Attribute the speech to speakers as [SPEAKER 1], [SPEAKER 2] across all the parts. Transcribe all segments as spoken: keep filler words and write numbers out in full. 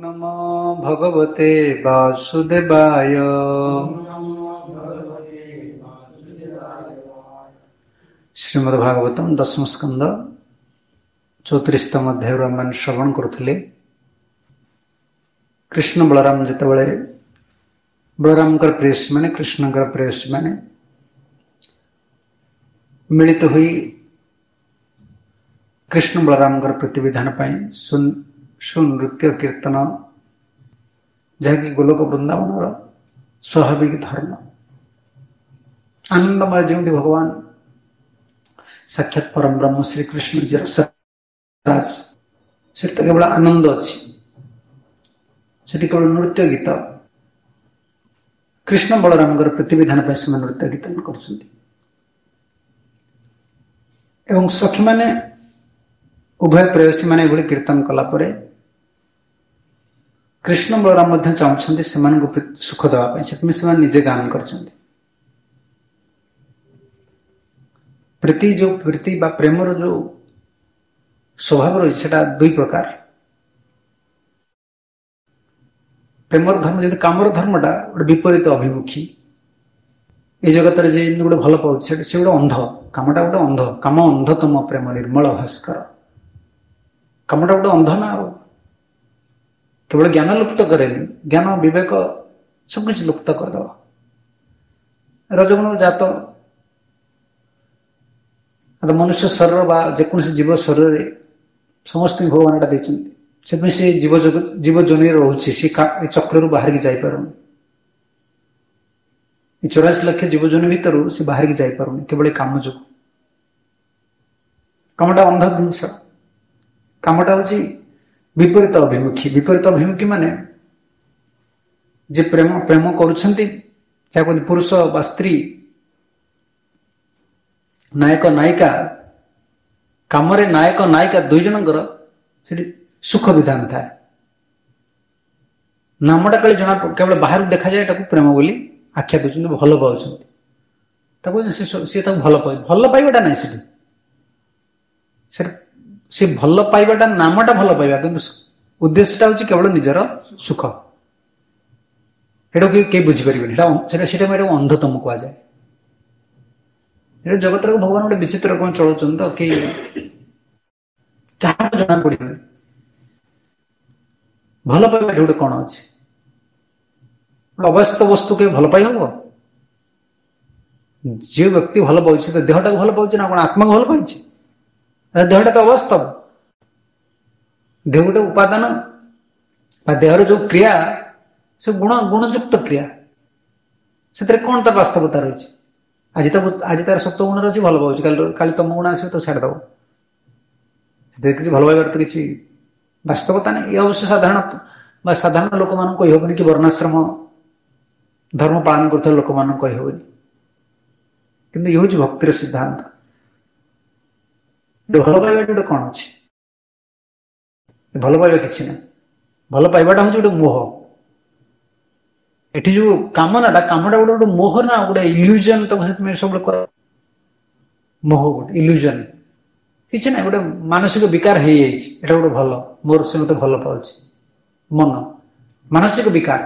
[SPEAKER 1] नमो भगवते वासुदेवाय। श्रीमद्भागवतम दशम स्कंद चौतीसतम अध्याय आम श्रवण करुले। कृष्ण बलराम जितेबाला बलराम प्रेयसी माने कृष्ण प्रेयसी माने मिलित हुई कृष्ण बलराम प्रतिविधान पाई सुनृत्य कीर्तन जहाँकि गोलोक वृंदावन स्वाभाविक धर्म आनंदमय जो भगवान साक्षात परम ब्रह्म श्री कृष्ण जी राज से केवल आनंद अच्छी से केवल नृत्य गीत कृष्ण बलराम प्रतिविधान पर से नृत्य गीतन कर सखी माने उभय प्रेयसी माने एभली कीर्तन कला परे कृष्ण बलराम चाहते से सुख देवाई से निजे गान कर प्रीति जो प्रीति बा प्रेमर जो स्वभाव रही है दुई प्रकार। प्रेमर धर्म जब कामर धर्मटा गोटे विपरीत अभिमुखी ये जगत जे गोटे भल पाचे से गोटे अंध कामटा गोटे अंध काम अंधतम प्रेम निर्मल भास्कर कामटा गोटे अंध ना केवल ज्ञान लुप्त करेनि ज्ञान विवेक सब कुछ लुप्त करदे रजगुण जात मनुष्य शरीर बा जेकोसी जीव शरीर समस्त भगवान एटा देते से जीव जीव जोनि रोचे सी चक्र बाहर की जापर चौरासी लक्ष जीव जोनि भीतर से बाहर की जापर केवल काम जो कामटा अंध जिनस कामटा हूँ विपरीत अभिमुखी विपरीत अभिमुखी माने जे प्रेम प्रेम करुछंती जाको पुरुष बा स्त्री नायक नायिका कामरे नायक नायिका दुई जनकर सुख विधान थाए नामटा कल जना केवल बाहर देखा जाए प्रेम बोली आख्या दूसरे भल पाँच सी भल पाए भल पाइबाटा ना से से भल पाइबाटा नामटा भल पाइबा किंतु उद्देश्यटा हूँ केवल निजर सुख एटा के बुझीपर अंधतम कह जाए जगत भगवान गोटे विचित्र कौन चलुन तो कि जना पड़ भल पाइबा गोटे कौन अच्छे अवास्तव वस्तु के भल पाई हम जो व्यक्ति भल पाँच तो देहटा भल पाँच ना कौन आत्मा को भल पाई देहटा तो अवास्तव देह गोटे उपादान देहर जो क्रिया से गुण गुणयुक्त क्रिया से कौन तार वास्तवता रही आज तक आज तार सत्व गुण रही भल पाँच काली तम गुण आस तो छाड़देव किसी भल पाइबार तो किसी वास्तवता नहीं। यह अवश्य साधारण साधारण लोक मान कही हेनी कि वर्णाश्रम धर्म पालन कर लोक मान कही हेनी किंतु ये हूँ भक्तिर सिद्धांत भल पाइबा गोटे कौन अच्छे भल पाइबा किसी ना भल पाइबाटा हूँ गोटे मोह एठी जो कामनाटा कामटा गोटे गोटे मोह ना गोटे इल्यूजन तो सब मोह गोटे इल्यूजन किसी ना गोटे मानसिक विकार हो गोटे भल मोर से मत भल पाँच मन मानसिक विकार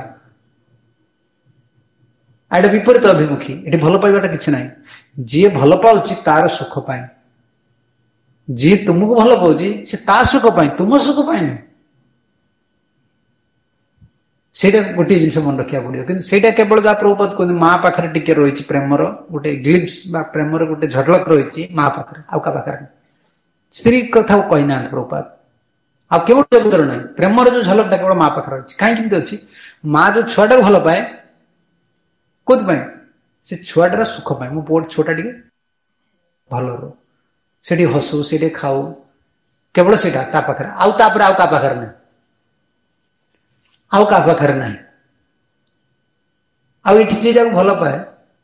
[SPEAKER 1] आटे विपरीत अभिमुखी ये भल पाइबाटा किसी ना जी भल पाँच तार सुख पाए जी तुमको भल पाँच से ता सुख पाए तुम सुख पाए ना सेटा गोटे जिन मन रखा पड़ो कि केवल जहाँ प्रभुपाद कहते माँ पाखे टिके रही प्रेमर गोटे ग्लिम्स बा प्रेमर गोटे झलक रही माँ पाखे आउ का पाखे स्त्री कथा कही ना प्रभुपाद आ केवल जगतर ना प्रेमर जो झलकटा केवल माँ पाखे रही कहीं अच्छी माँ जो छुआटा भल पाए कौन से छुआटार सुख पाए मो पुआ छुआटा टे भल रो से हसु से खाऊ केवल से पाखे आउ आउ का पाखे ना आउ का पाखे ना आउ ये जाक भल पाए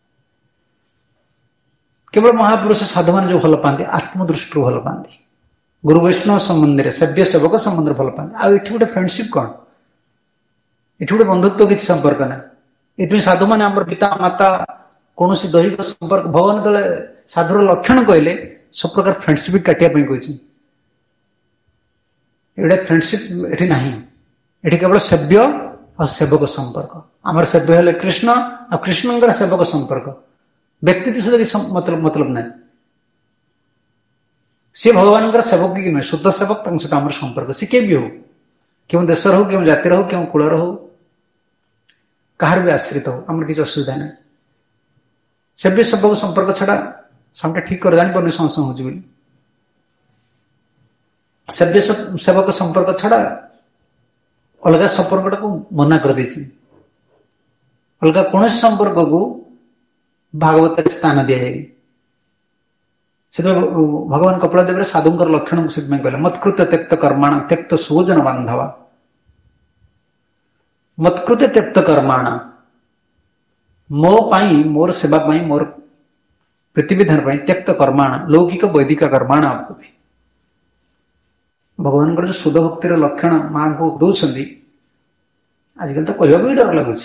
[SPEAKER 1] केवल महापुरुष साधु मान जो भल पाती आत्मदृष्टि भल पाती गुरु वैष्णव संबंध में सभ्य सेवक संबंध भल पाती आउ ये गोटे फ्रेंडशिप कौन ये गोटे बंधुत्व किसी संपर्क ना ये साधु मान आम पिता माता कौन दैहिक संपर्क भगवान तले साधुर लक्षण कहले सब प्रकार फ्रेंडशिप काटिया कहते फ्रेंडशिप ये ना ये केवल सेव्य और सेवक संपर्क आमर सेव्य हेले कृष्ण और कृष्ण सेवक संपर्क व्यक्ति सहित मतलब मतलब ना सी भगवान सेवक कि नुहे शुद्ध सेवक सहित आम संपर्क सी के भी हो क्यों देश हो क्यों जातिर हो क्यों कूलर हो कहार भी आश्रित हो आमर किसी असुविधा ना सेव्य सेवक संपर्क छड़ा सामने ठीक कर जानी पारे संशय हो सेव्य सेवक संपर्क छड़ा अलग संपर्क को मना कर दी अलग कौन संपर्क को भागवत स्थान दि जाए भगवान कपिलदेव साधुंकर लक्षण से कहले मत्कृत त्यक्त कर्माण त्यक्त सुजन बांधवा मत्कृत त्यक्त कर्माण मो पाई मोर सेवा पाई मोर प्रतिविधान पाई त्यक्त कर्माण लौकिक वैदिक कर्माण भगवान जो शुद्ध भक्तिर लक्षण मां को दौरान आजकल तो कहवा भी डर लगुच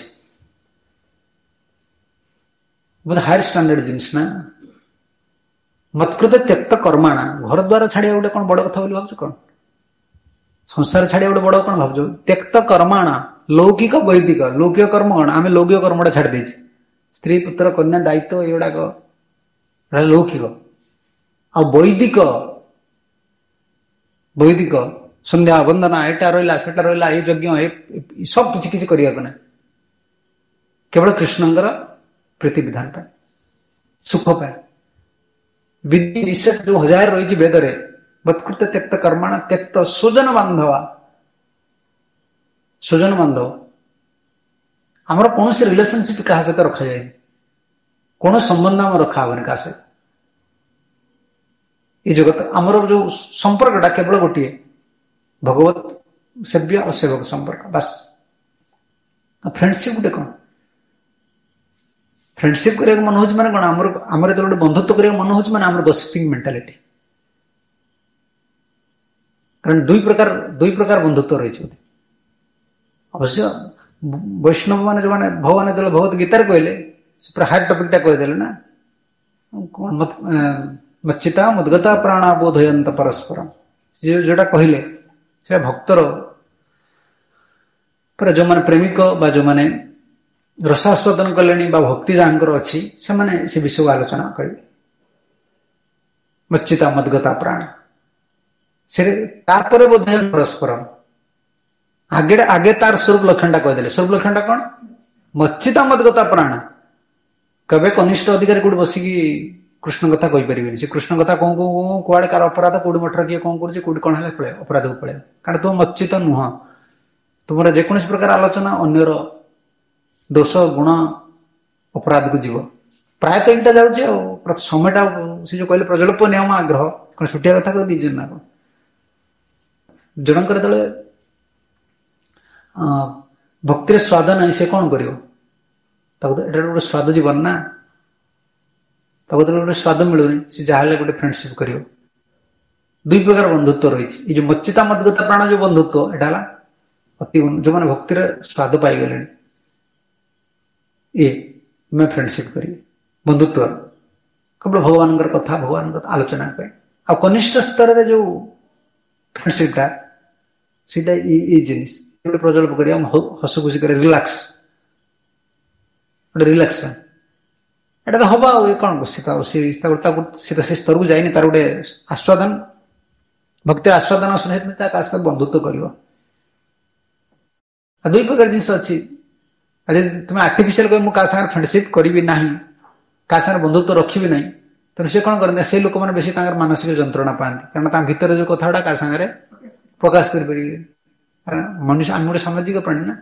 [SPEAKER 1] बहुत हायर स्टैंडर्ड जिनिस ना मत्कृत त्यक्त कर्माणा घर द्वारा छाड़िया गोटे कौन बड़ कथा भाव कौन संसार छाड़िया गोटे बड़ कौन भाव त्यक्त कर्माणा लौकिक वैदिक लौकिक कर्म कौन आम लौकिक कर्मटा छाड़ दे स्त्री पुत्र कन्या दायित्व युवाक लौकिक आ वैदिक वैदिक संध्या वंदना एटा रहा सेटा रहा ये यज्ञ सब किसी किसी करने ना केवल कृष्णंकर प्रीतिविधान पाए सुख पाए विधि निषेध जो हजार रही वेदरे मत्कृत त्यक्त कर्माण त्यक्त सुजन बांधवा सुजन बांधव आमर कौन से रिलेशनशिप क्या सहित रखा जाए कौन संबंध आम रखा हबन क्या सहित ये जगत आमर जो संपर्कटा केवल गोटे भगवत सेव्य और सेवक संपर्क बस फ्रेंडशिप गोटे कौन फ्रेंडशिप करने मन हो कौन आमर आमर जो गोटे बंधुत्व करने मन हो आमर गसिपिंग मेंटालिटी कारण दुई प्रकार दुई प्रकार बंधुत्व रही अवश्य वैष्णव मान जो मैंने भगवान जो भगवत गीतार कहले पूरा हार्ड टॉपिकटा कहदेले ना कौन मत मच्चिता मुद्गता प्राणा बोधयंत परस्परम जोटा कहले से भक्तर पर जो मैंने प्रेमिक बा जो मैंने रसास्वादन कले भक्ति जहाँकर अच्छी से मैंने से विषय आलोचना करेंगे मच्चिता मद्गता प्राण से बोधयन परस्परम आगे आगे तार स्वरूप लक्षणटा कहदेले स्वरूप लक्षणटा कौन मच्चिता मद्गता प्राण कबे कनिष्ठ अधिकारी कोई बसिकी कृष्ण कथा कही पारे से कृष्ण कथा कौन कौन कुआड़े कार अपराध कौट मठर किए कौन कर कौन है पड़े अपराध को पड़े कारण तुम मच्चित नुह तुम जेको प्रकार आलोचना अन्यर दोष गुण अपराध को जीव प्रायतः एटा जाऊे समयटा से जो कहले प्रजल्प नियम आग्रह कौन छुटिया कथा कह दीजिए ना कौन जनकर दले भक्तिर स्वाद ना से कौन कर गोटे स्वाद जीवन ना गोटे स्वाद मिलूनी से जहाँ गोटे फ्रेंडशिप कर दुई प्रकार बंधुत्व रही जो मच्चिता मद्गता प्राण जो बंधुत्व एटा अति जो मैंने भक्तिर स्वाद पाईगले ये मैं फ्रेंडशिप करी बंधुत्व केवल भगवान कथा भगवान आलोचना आ कनिष्ठ स्तर रे जो फ्रेंडशिपटा सीटा ये जिनिस प्रजल्प कर हस खुशी कर रिलैक्स गोटे रिलैक्स एटा तो हवा कौन से स्तर को जाए तार गोटे आस्वादन भक्ति आस्वादन सहित बंधुत्व कर दुई प्रकार जिन अच्छी तुम आर्टिफिशियल कह मुझे फ्रेंडशिप करी ना क्या सागर बंधुत्व रखी ना तेणु सी कौन करते से लोक मैंने बेसी मानसिक जंत्रणा पाती कारण भितर जो कथा गुड़ा क्या सागर प्रकाश करें मनुष्य आम गोटे सामाजिक प्राणी ना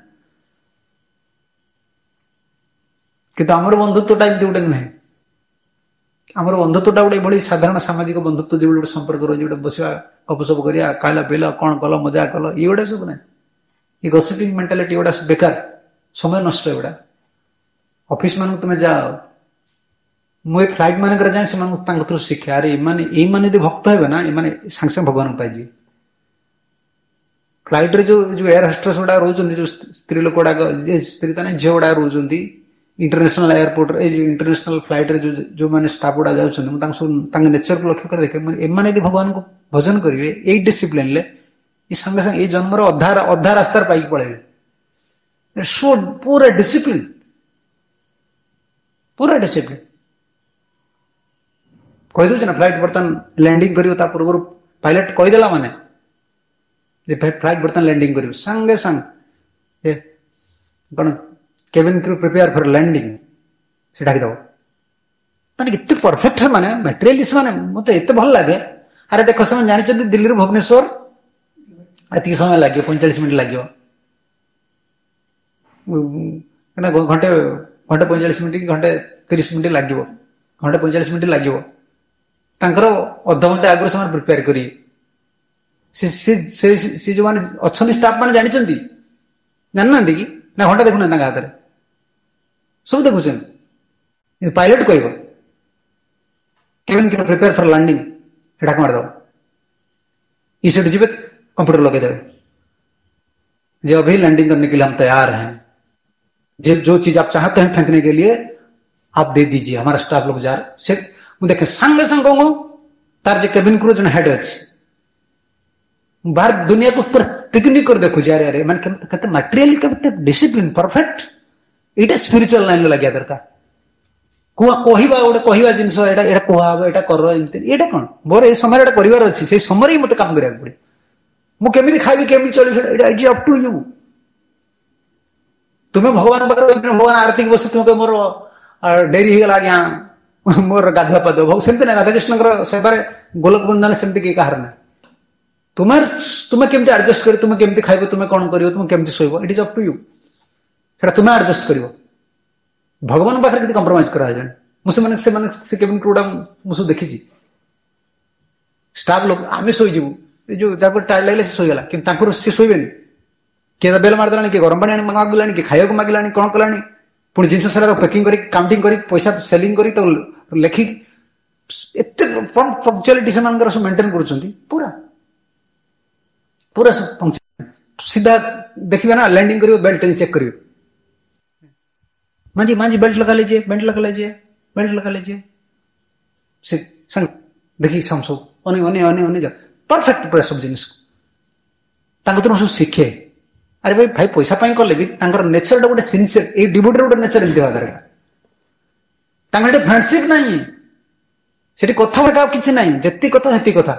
[SPEAKER 1] कि आमर बंधुत्वटा एमती गोटे नुहे आमर बंधुत्वटा गोटे भाई साधारण सामाजिक बंधुत्व जो गोटे संपर्क रही बसवा गपसप करा खाला पीला कौन कल मजा कल ये गुड़ा सब ना ये गसिपिंग मेंटालिटी गुड़ा बेकार समय नष्ट एगुड़ा ऑफिस मान तुम्हें जाओ मुझे फ्लाइट मान जाए से शिक्षा अरे ये यदि भक्त हे ना ये सांगे सांगे भगवान पाई फ्लाइट रे जो जो एयर होस्टेस गुड़ा रोज जो स्त्री लोक गुड़ाक स्त्री तो झील गुड़ा रोज इंटरनेशनल एयरपोर्ट रे इंटरनेशनल फ्लाइट रे जो जो मैंने स्टाफ गुड़ा जाऊँ नेचर को लक्ष्य कर देखे एम यदि भगवान को भजन करेंगे यही डिसिप्लिन ले ये संगे संगे ये जन्म अधा अधा रास्तार पाइक पड़े सो पूरा डिसिप्लिन पूरा डिसिप्लिन कहीदे ना फ्लाइट बर्तमान लैंडिंग कर पूर्व पायलट कहीदेला माने फ्लाइट बर्तमान लैंडिंग कर संगे संग कौन cabin crew prepare for landing से डाकिदब माने इतने परफेक्ट से माने मटेरियलिस्ट माने मत एत भल लगे अरे देख से जानते दिल्ली रू भुवनेश्वर एति समय लगे पैंतालीस मिनट लगे घंटे घंटे पैंतालीस मिनट घंटे तीस मिनट लगे घंटे पैंतालीस मिनट लगे अध घंटे आगुरी से प्रिपेयर करी जो मैंने अच्छा स्टाफ मैंने जानते जानना कि ना घंटा देखुना हाथ में सब देखुन पायलट कह cabin crew prepare for landing हेटा मारदेव ई सीट जी कंप्यूटर लगेदेवे जो अभी लैंडिंग करने के लिए हम तैयार हैं जो जो चीज आप चाहते हैं फेंकने के लिए आप दे दीजिए हमारा स्टाफ लोग जा रहे से देखे संगे संग कहूँ तार जो केबिन क्रू जो हेड अच्छे बाहर दुनिया को पूरा तिकनी कर देखु अरे अरे मैंने कहते मटेरियल कहते डिसिप्लिन परफेक्ट ये स्पिरिचुअल लाइन लगे दरकार कहवा गोटे कहवा जिनस एटा कहब एटा कर एटा कौन मोर ये समय कर अच्छी से समय ही मत काम करा पड़े मुझे खाई केमी चलिए इट्स अप टू यू तुम्हें भगवान पाखे भगवान आरती बस तुम मोर डेरी होगा आज्ञा मोर गाधुआ पाधुआ सेमती ना राधाकृष्ण सेवार गोलक बंधन सेमती किए कहार ना तुम्हें तुम्हें केमती एडजस्ट कर तुम्हें केमती खाइब तुम्हें कौन कर तुम्हें केमती शोब it is up to you से तुम्हें एडजस्ट कर भगवान पाखे कंप्रोमाइज करा मुझे केबिन क्रूडा मुझे देखी स्टाफ लोग आम शोजु जो जहाँ टाइड लगे से शोगला कि सी शोबे किए बेल मारदेला किए गरम पानी मागला कि खाया मागला कौन कला पुणी जिन सारा पैकिंग कर काउंटिंग कर पैसा सेलिंग कर लिखिक एत पंक्चुअलिटी से मेंटेन कर पूरा पूरा सीधा देखिए ना लैंडिंग करियो बेल्ट चेक करियो मांझी मांझी बेल्ट लगा लीजिए बेल्ट लगा लीजिए बेल्ट लगा लीजिए से संग देखिए सब सब अने अने अने अने जा परफेक्ट पूरा सब जिनिस तांको सब शिखे अरे भाई भाई पैसा पाई कले भी तांकर नेचर टा गोटे सिंसियर ए डिवोटी गोटे नेचर एमती होगा दरकार तांकर फ्रेंडशिप नहीं सेठी कथा बार्ता किसी ना जी कथा से कथा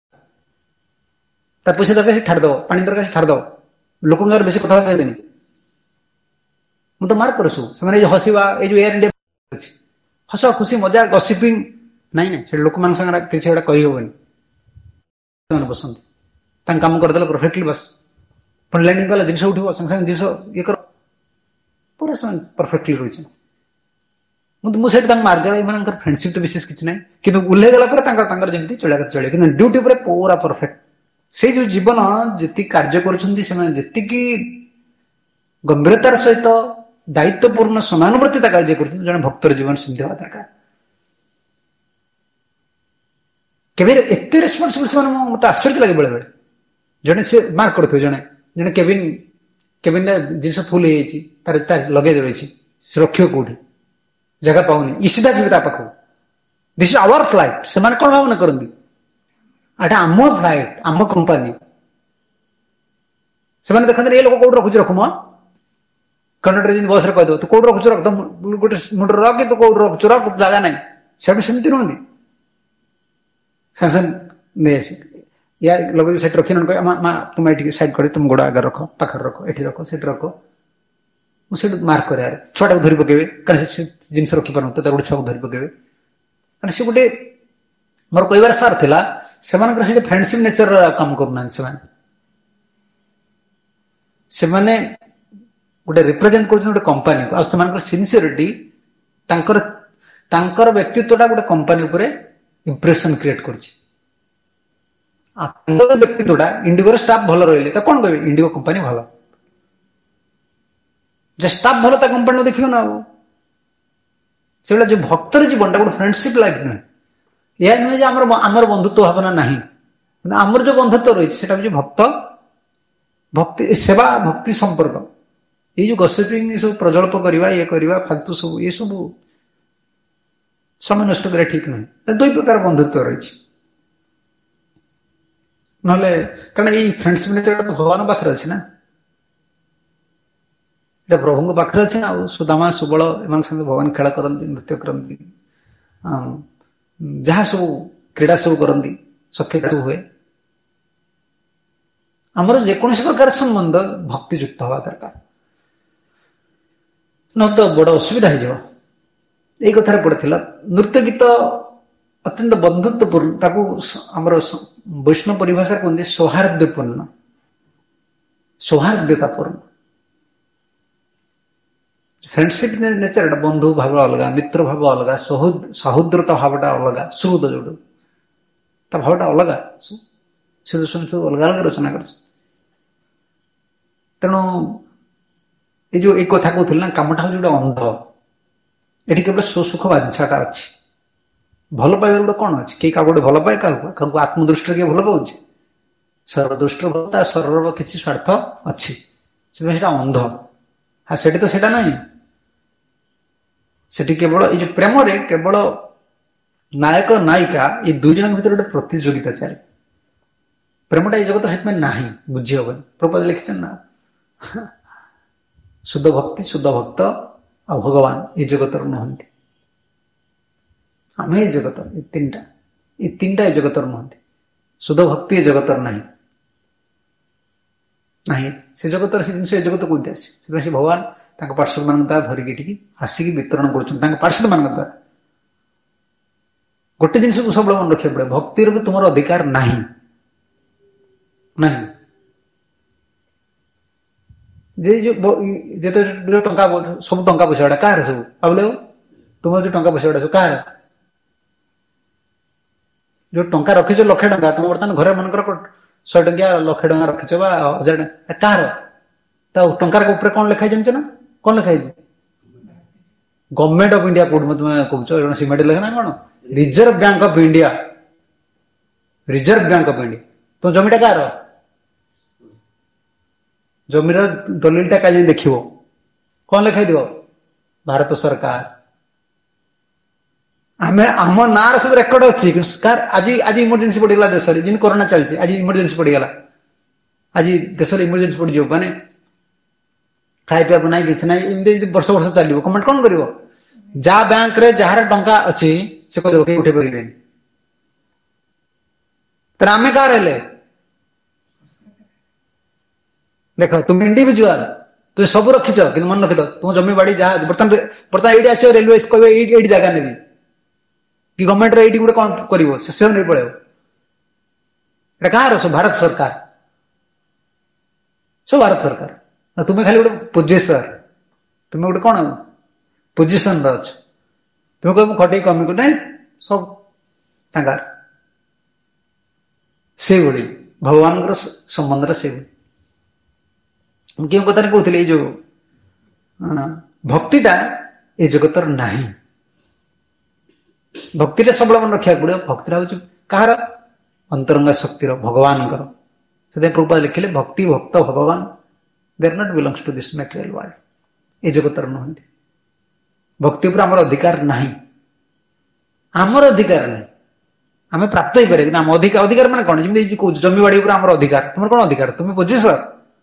[SPEAKER 1] तार पैसा दरकार ठाड़ दब पानी दरकार ठाड़ दब लोक बेस कथा कहबे मुझे मार्क करसु से हसवा ये जो एयर इंडिया हस खुशी मजा गसिपिंग नाई ना लोक मान किसी गोटा कही हेनी बसंती काम करदे परफेक्टली बस पुणी लैंडिंग कला जिन उठो संगे संगे जिन ये कर पूरा से परफेक्टली रही मुझे मार्ग इन फ्रेंडशिप तो विशेष किसी ना कि उल्ले गला जमी चलिया चलिए कि ड्यूटी पूरा परफेक्ट से जो जीवन जी कार्य करती गंभीरतार सहित दायित्वपूर्ण समानुवर्तिता कार्य कर जड़े भक्तर जीवन सेमती हवा दरकार केबे एते रेस्पॉन्सिबल से मत आश्चर्य लगे बेले बेले जड़े से मार्क करते जड़े जड़े केबिन केबिन जिनस फुल हो लगेज रही रखियो कौटी जगह पाऊनी ई सीधा जीवित पाखु दिस इज आवर फ्लाइट से कौन भावना करती एटा आम फ्लाइट आम कंपानी से देखते ये लोग कौट रखुच रखु म कंडक्टर जी बस कहीदेव तू कौट रखुच रख गोटे मुंड रख कि तू कौट रखुच रख जगह ना से सेमती नुहति सागे या लगे सेट रखी ना तुम ये साइड कर तुम गोड़ आगे रख पाखे रख ये रख से रख मुझे मार्क कर छुआ धरी पकेबे कहीं जिन रखी पार गोटे छुआ को धरी पकेबे कहीं सी गोटे मोर कहबार सार थिला से फ्रेंडशिप नेचर काम करना से गोटे रिप्रेजेंट कर कंपानी को आ सिनसीयरिटी तांकर व्यक्तित्वटा गोटे कंपानी उपरे इंप्रेशन क्रिएट कर व्यक्तित्वटा इंडिगो स्टाफ भल रही कौन कहे इंडिगो कंपानी भल जो स्टाफ भल कंपानी देखियो ना से जो भक्तर जीवन गोटे फ्रेंडशिप लाइफ नुहे यह नुहे आमर बंधुत्व भावना ना आमर जो बंधुत्व रही है भक्त भक्ति सेवा भक्ति संपर्क ये जो गसिपिंग सब प्रजल्प करवा ये करवा फालतू सब ये सब समय नष्ट करा ठीक नुहे दुई प्रकार बंधुत्व रही ନହେଲେ କାରଣ ଏଇ ଫ୍ରେଣ୍ଡସିପ ନେଚରଟା ତ ଭଗବାନ ପାଖରେ ଅଛି ନା, ଏଇଟା ପ୍ରଭୁଙ୍କ ପାଖରେ ଅଛି ନା। ଆଉ ସୁଦାମା ସୁବଳ ଏମାନଙ୍କ ସାଙ୍ଗେ ଭଗବାନ ଖେଳ କରନ୍ତି, ନୃତ୍ୟ କରନ୍ତି, ଯାହା ସବୁ କ୍ରୀଡ଼ା ସବୁ କରନ୍ତି, ସଖ୍ୟ ସବୁ ହୁଏ। ଆମର ଯେକୌଣସି ପ୍ରକାର ସମ୍ବନ୍ଧ ଭକ୍ତିଯୁକ୍ତ ହବା ଦରକାର, ନହେଲେ ତ ବଡ ଅସୁବିଧା ହେଇଯିବ। ଏଇ କଥାରେ ପଡିଥିଲା ନୃତ୍ୟ ଗୀତ ଅତ୍ୟନ୍ତ ବନ୍ଧୁତ୍ୱପୂର୍ଣ୍ଣ, ତାକୁ ଆମର ବୈଷ୍ଣବ ପରିଭାଷାରେ କୁହନ୍ତି ସୌହାର୍ଦ୍ଦ୍ୟପୂର୍ଣ୍ଣ, ସୌହାର୍ଦ୍ଦ୍ୟତାପୂର୍ଣ୍ଣ। ଫ୍ରେଣ୍ଡସିପ ନେଚରଟା ବନ୍ଧୁ ଭାବ ଅଲଗା, ମିତ୍ର ଭାବ ଅଲଗା, ସହୋଦରତା ଭାବଟା ଅଲଗା, ସୁହୃଦ ଯୋଉଠୁ ତା ଭାବଟା ଅଲଗା, ସେ ସବୁ ଅଲଗା ଅଲଗା ରଚନା କରିଛି। ତେଣୁ ଏଇ ଯୋଉ ଏଇ କଥା କହୁଥିଲି ନା, କାମଟା ହଉଛି ଗୋଟେ ଅନ୍ଧ, ଏଠି କେବଳ ସୁସୁଖ ବାଞ୍ଛାଟା ଅଛି। ଭଲ ପାଇବାର ଗୋଟେ କଣ ଅଛି? କେହି କାହାକୁ ଗୋଟେ ଭଲ ପାଏ, କାହାକୁ କାହାକୁ ଆତ୍ମଦୃଷ୍ଟିରେ କିଏ ଭଲ ପାଉଛି? ଶରୀର ଦୃଷ୍ଟିରେ ଭଲ, ତା ଶରୀରର କିଛି ସ୍ୱାର୍ଥ ଅଛି, ସେଥିପାଇଁ ସେଇଟା ଅନ୍ଧ। ଆଉ ସେଠି ତ ସେଇଟା ନାହିଁ, ସେଠି କେବଳ ଏଇ ଯୋଉ ପ୍ରେମରେ କେବଳ ନାୟକ ନାୟିକା ଏଇ ଦୁଇ ଜଣଙ୍କ ଭିତରେ ଗୋଟେ ପ୍ରତିଯୋଗିତା ଚାଲେ। ପ୍ରେମଟା ଏଇ ଜଗତ ସେଥିପାଇଁ ନାହିଁ, ବୁଝି ହବନି। ପ୍ରଭୁପାଦ ଲେଖିଛନ୍ତି ନା, ଶୁଦ୍ଧ ଭକ୍ତି, ଶୁଦ୍ଧ ଭକ୍ତ ଆଉ ଭଗବାନ ଏଇ ଜଗତର ନୁହନ୍ତି, ଆମେ ଏଇ ଜଗତ, ଏ ତିନିଟା ଏ ତିନିଟା ଏ ଜଗତର ନୁହନ୍ତି। ଶୁଦ୍ଧ ଭକ୍ତି ଏ ଜଗତର ନାହିଁ, ନାହିଁ ସେ ଜଗତର ସେ ଜିନିଷ ଏ ଜଗତ କୋଉଠି ଆସି। ସେଥିପାଇଁ ସେ ଭଗବାନ ତାଙ୍କ ପାର୍ଶ୍ୱଦ ମାନଙ୍କ ଦ୍ୱାରା ଧରିକି ଏଠିକି ଆସିକି ବିତରଣ କରୁଛନ୍ତି, ତାଙ୍କ ପାର୍ଶ୍ୱଦ ମାନଙ୍କ ଦ୍ୱାରା। ଗୋଟେ ଜିନିଷକୁ ସବୁବେଳେ ମନେ ରଖିବାକୁ ପଡେ, ଭକ୍ତିର ବି ତୁମର ଅଧିକାର ନାହିଁ, ନାହିଁ। ଯେ ଯେତେ ଯୋଉ ଟଙ୍କା ସବୁ ଟଙ୍କା ପଇସା ଗୁଡା କାହାର ସବୁ ଭାବିଲେ, ତୁମର ଯୋଉ ଟଙ୍କା ପଇସା ଗୁଡା ସବୁ କାହାର? ଯୋଉ ଟଙ୍କା ରଖିଛ ଲକ୍ଷେ ଟଙ୍କା, ତମେ ବର୍ତ୍ତମାନ ଘରେ ମନେକର ଶହେ ଟଙ୍କିଆ ଲକ୍ଷେ ଟଙ୍କା ରଖିଛ ବା ହଜାର ଟଙ୍କା, କାହାର? ତା ଟଙ୍କାର ଉପରେ କଣ ଲେଖା ହେଇଛି ଜାଣିଛ ନା? କଣ ଲେଖା ହେଇଛି? Government of India. କୋଉଠି ତୁମେ କହୁଛ ସିମେଣ୍ଟ ଲେଖା ନା କଣ? Reserve bank of India, reserve bank of India. ତ ଜମିଟା କାହାର? ଜମିର ଦଲିଲଟା କାଲି ଦେଖିବ, କଣ ଲେଖା ହେଇଥିବ? ଭାରତ ସରକାର। ଆମେ ଆମ ନାଁର ସବୁ ରେକର୍ଡ ଅଛି, ଆଜି ଆଜି ଇମର୍ଜେନ୍ସି ପଡିଗଲା ଦେଶରେ, ଯେମିତି କରୋନା ଚାଲିଛି, ଆଜି ଇମର୍ଜେନ୍ସି ପଡିଗଲା, ଆଜି ଦେଶରେ ଇମର୍ଜେନ୍ସି ପଡିଯିବ, ମାନେ ଖାଇ ପିଇବାକୁ ନାହିଁ, କିଛି ନାହିଁ, ଏମିତି ବର୍ଷ ବର୍ଷ ଚାଲିବ। ଗଭର୍ଣ୍ଣମେଣ୍ଟ କଣ କରିବ? ଯାହା ବ୍ୟାଙ୍କରେ ଯାହାର ଟଙ୍କା ଅଛି ସେ କହିବ କେହି ଉଠେଇ ପାରିବେନି। ତାହେଲେ ଆମେ କାହାର ହେଲେ? ଦେଖ, ତୁମେ ଇଣ୍ଡିଭିଜୁଆଲ, ତୁମେ ସବୁ ରଖିଛ, କିନ୍ତୁ ମନେ ରଖିଥ ତୁମ ଜମି ବାଡି ଯାହା ବର୍ତ୍ତମାନ ବର୍ତ୍ତମାନ ଏଇଠି ଆସିବ, ରେଲୱେ କହିବ ଏଇଠି ଏଇଠି ଜାଗା ନେବି, କି ଗଭର୍ଣ୍ଣମେଣ୍ଟର ଏଇଠି ଗୋଟେ କଣ କରିବ, ସେ ସବୁ ନେଇ ପଳେଇବ। ଏଟା କାହାର? ସବୁ ଭାରତ ସରକାର, ସବୁ ଭାରତ ସରକାର। ତୁମେ ଖାଲି ଗୋଟେ ପୋଜେସର, ତୁମେ ଗୋଟେ କଣ ପୋଜିସନରେ ଅଛ। ତୁମେ କହିବ ଖଟେଇ କମି କରି ନାହିଁ, ସବୁ ତାଙ୍କର। ସେଇଭଳି ଭଗବାନଙ୍କର ସମ୍ବନ୍ଧରେ ସେଇଭଳି। କେଉଁ କଥାରେ କହୁଥିଲି, ଏଇ ଯୋଉ ଭକ୍ତିଟା ଏ ଜଗତର ନାହିଁ। ଭକ୍ତିଟା ସବୁବେଳେ ମନେ ରଖିବାକୁ ପଡିବ, ଭକ୍ତିଟା ହଉଛି କାହାର? ଅନ୍ତରଙ୍ଗା ଶକ୍ତିର, ଭଗବାନଙ୍କର। ସେଥିପାଇଁ ପ୍ରଭୁପାଦ ଲେଖିଲେ ଭକ୍ତି ଭକ୍ତ ଭଗବାନ they're not belongs to this material world, ଏ ଜଗତର ନୁହନ୍ତି। ଭକ୍ତି ଉପରେ ଆମର ଅଧିକାର ନାହିଁ, ଆମର ଅଧିକାର ନାହିଁ। ଆମେ ପ୍ରାପ୍ତ ହେଇପାରିବା, କିନ୍ତୁ ଆମ ଅଧିକାର ଅଧିକାର ମାନେ କଣ? ଯେମିତି କହୁଛୁ ଜମିବାଡି ଉପରେ ଆମର ଅଧିକାର, ତୁମର କଣ ଅଧିକାର? ତୁମେ ପୋଜେସର।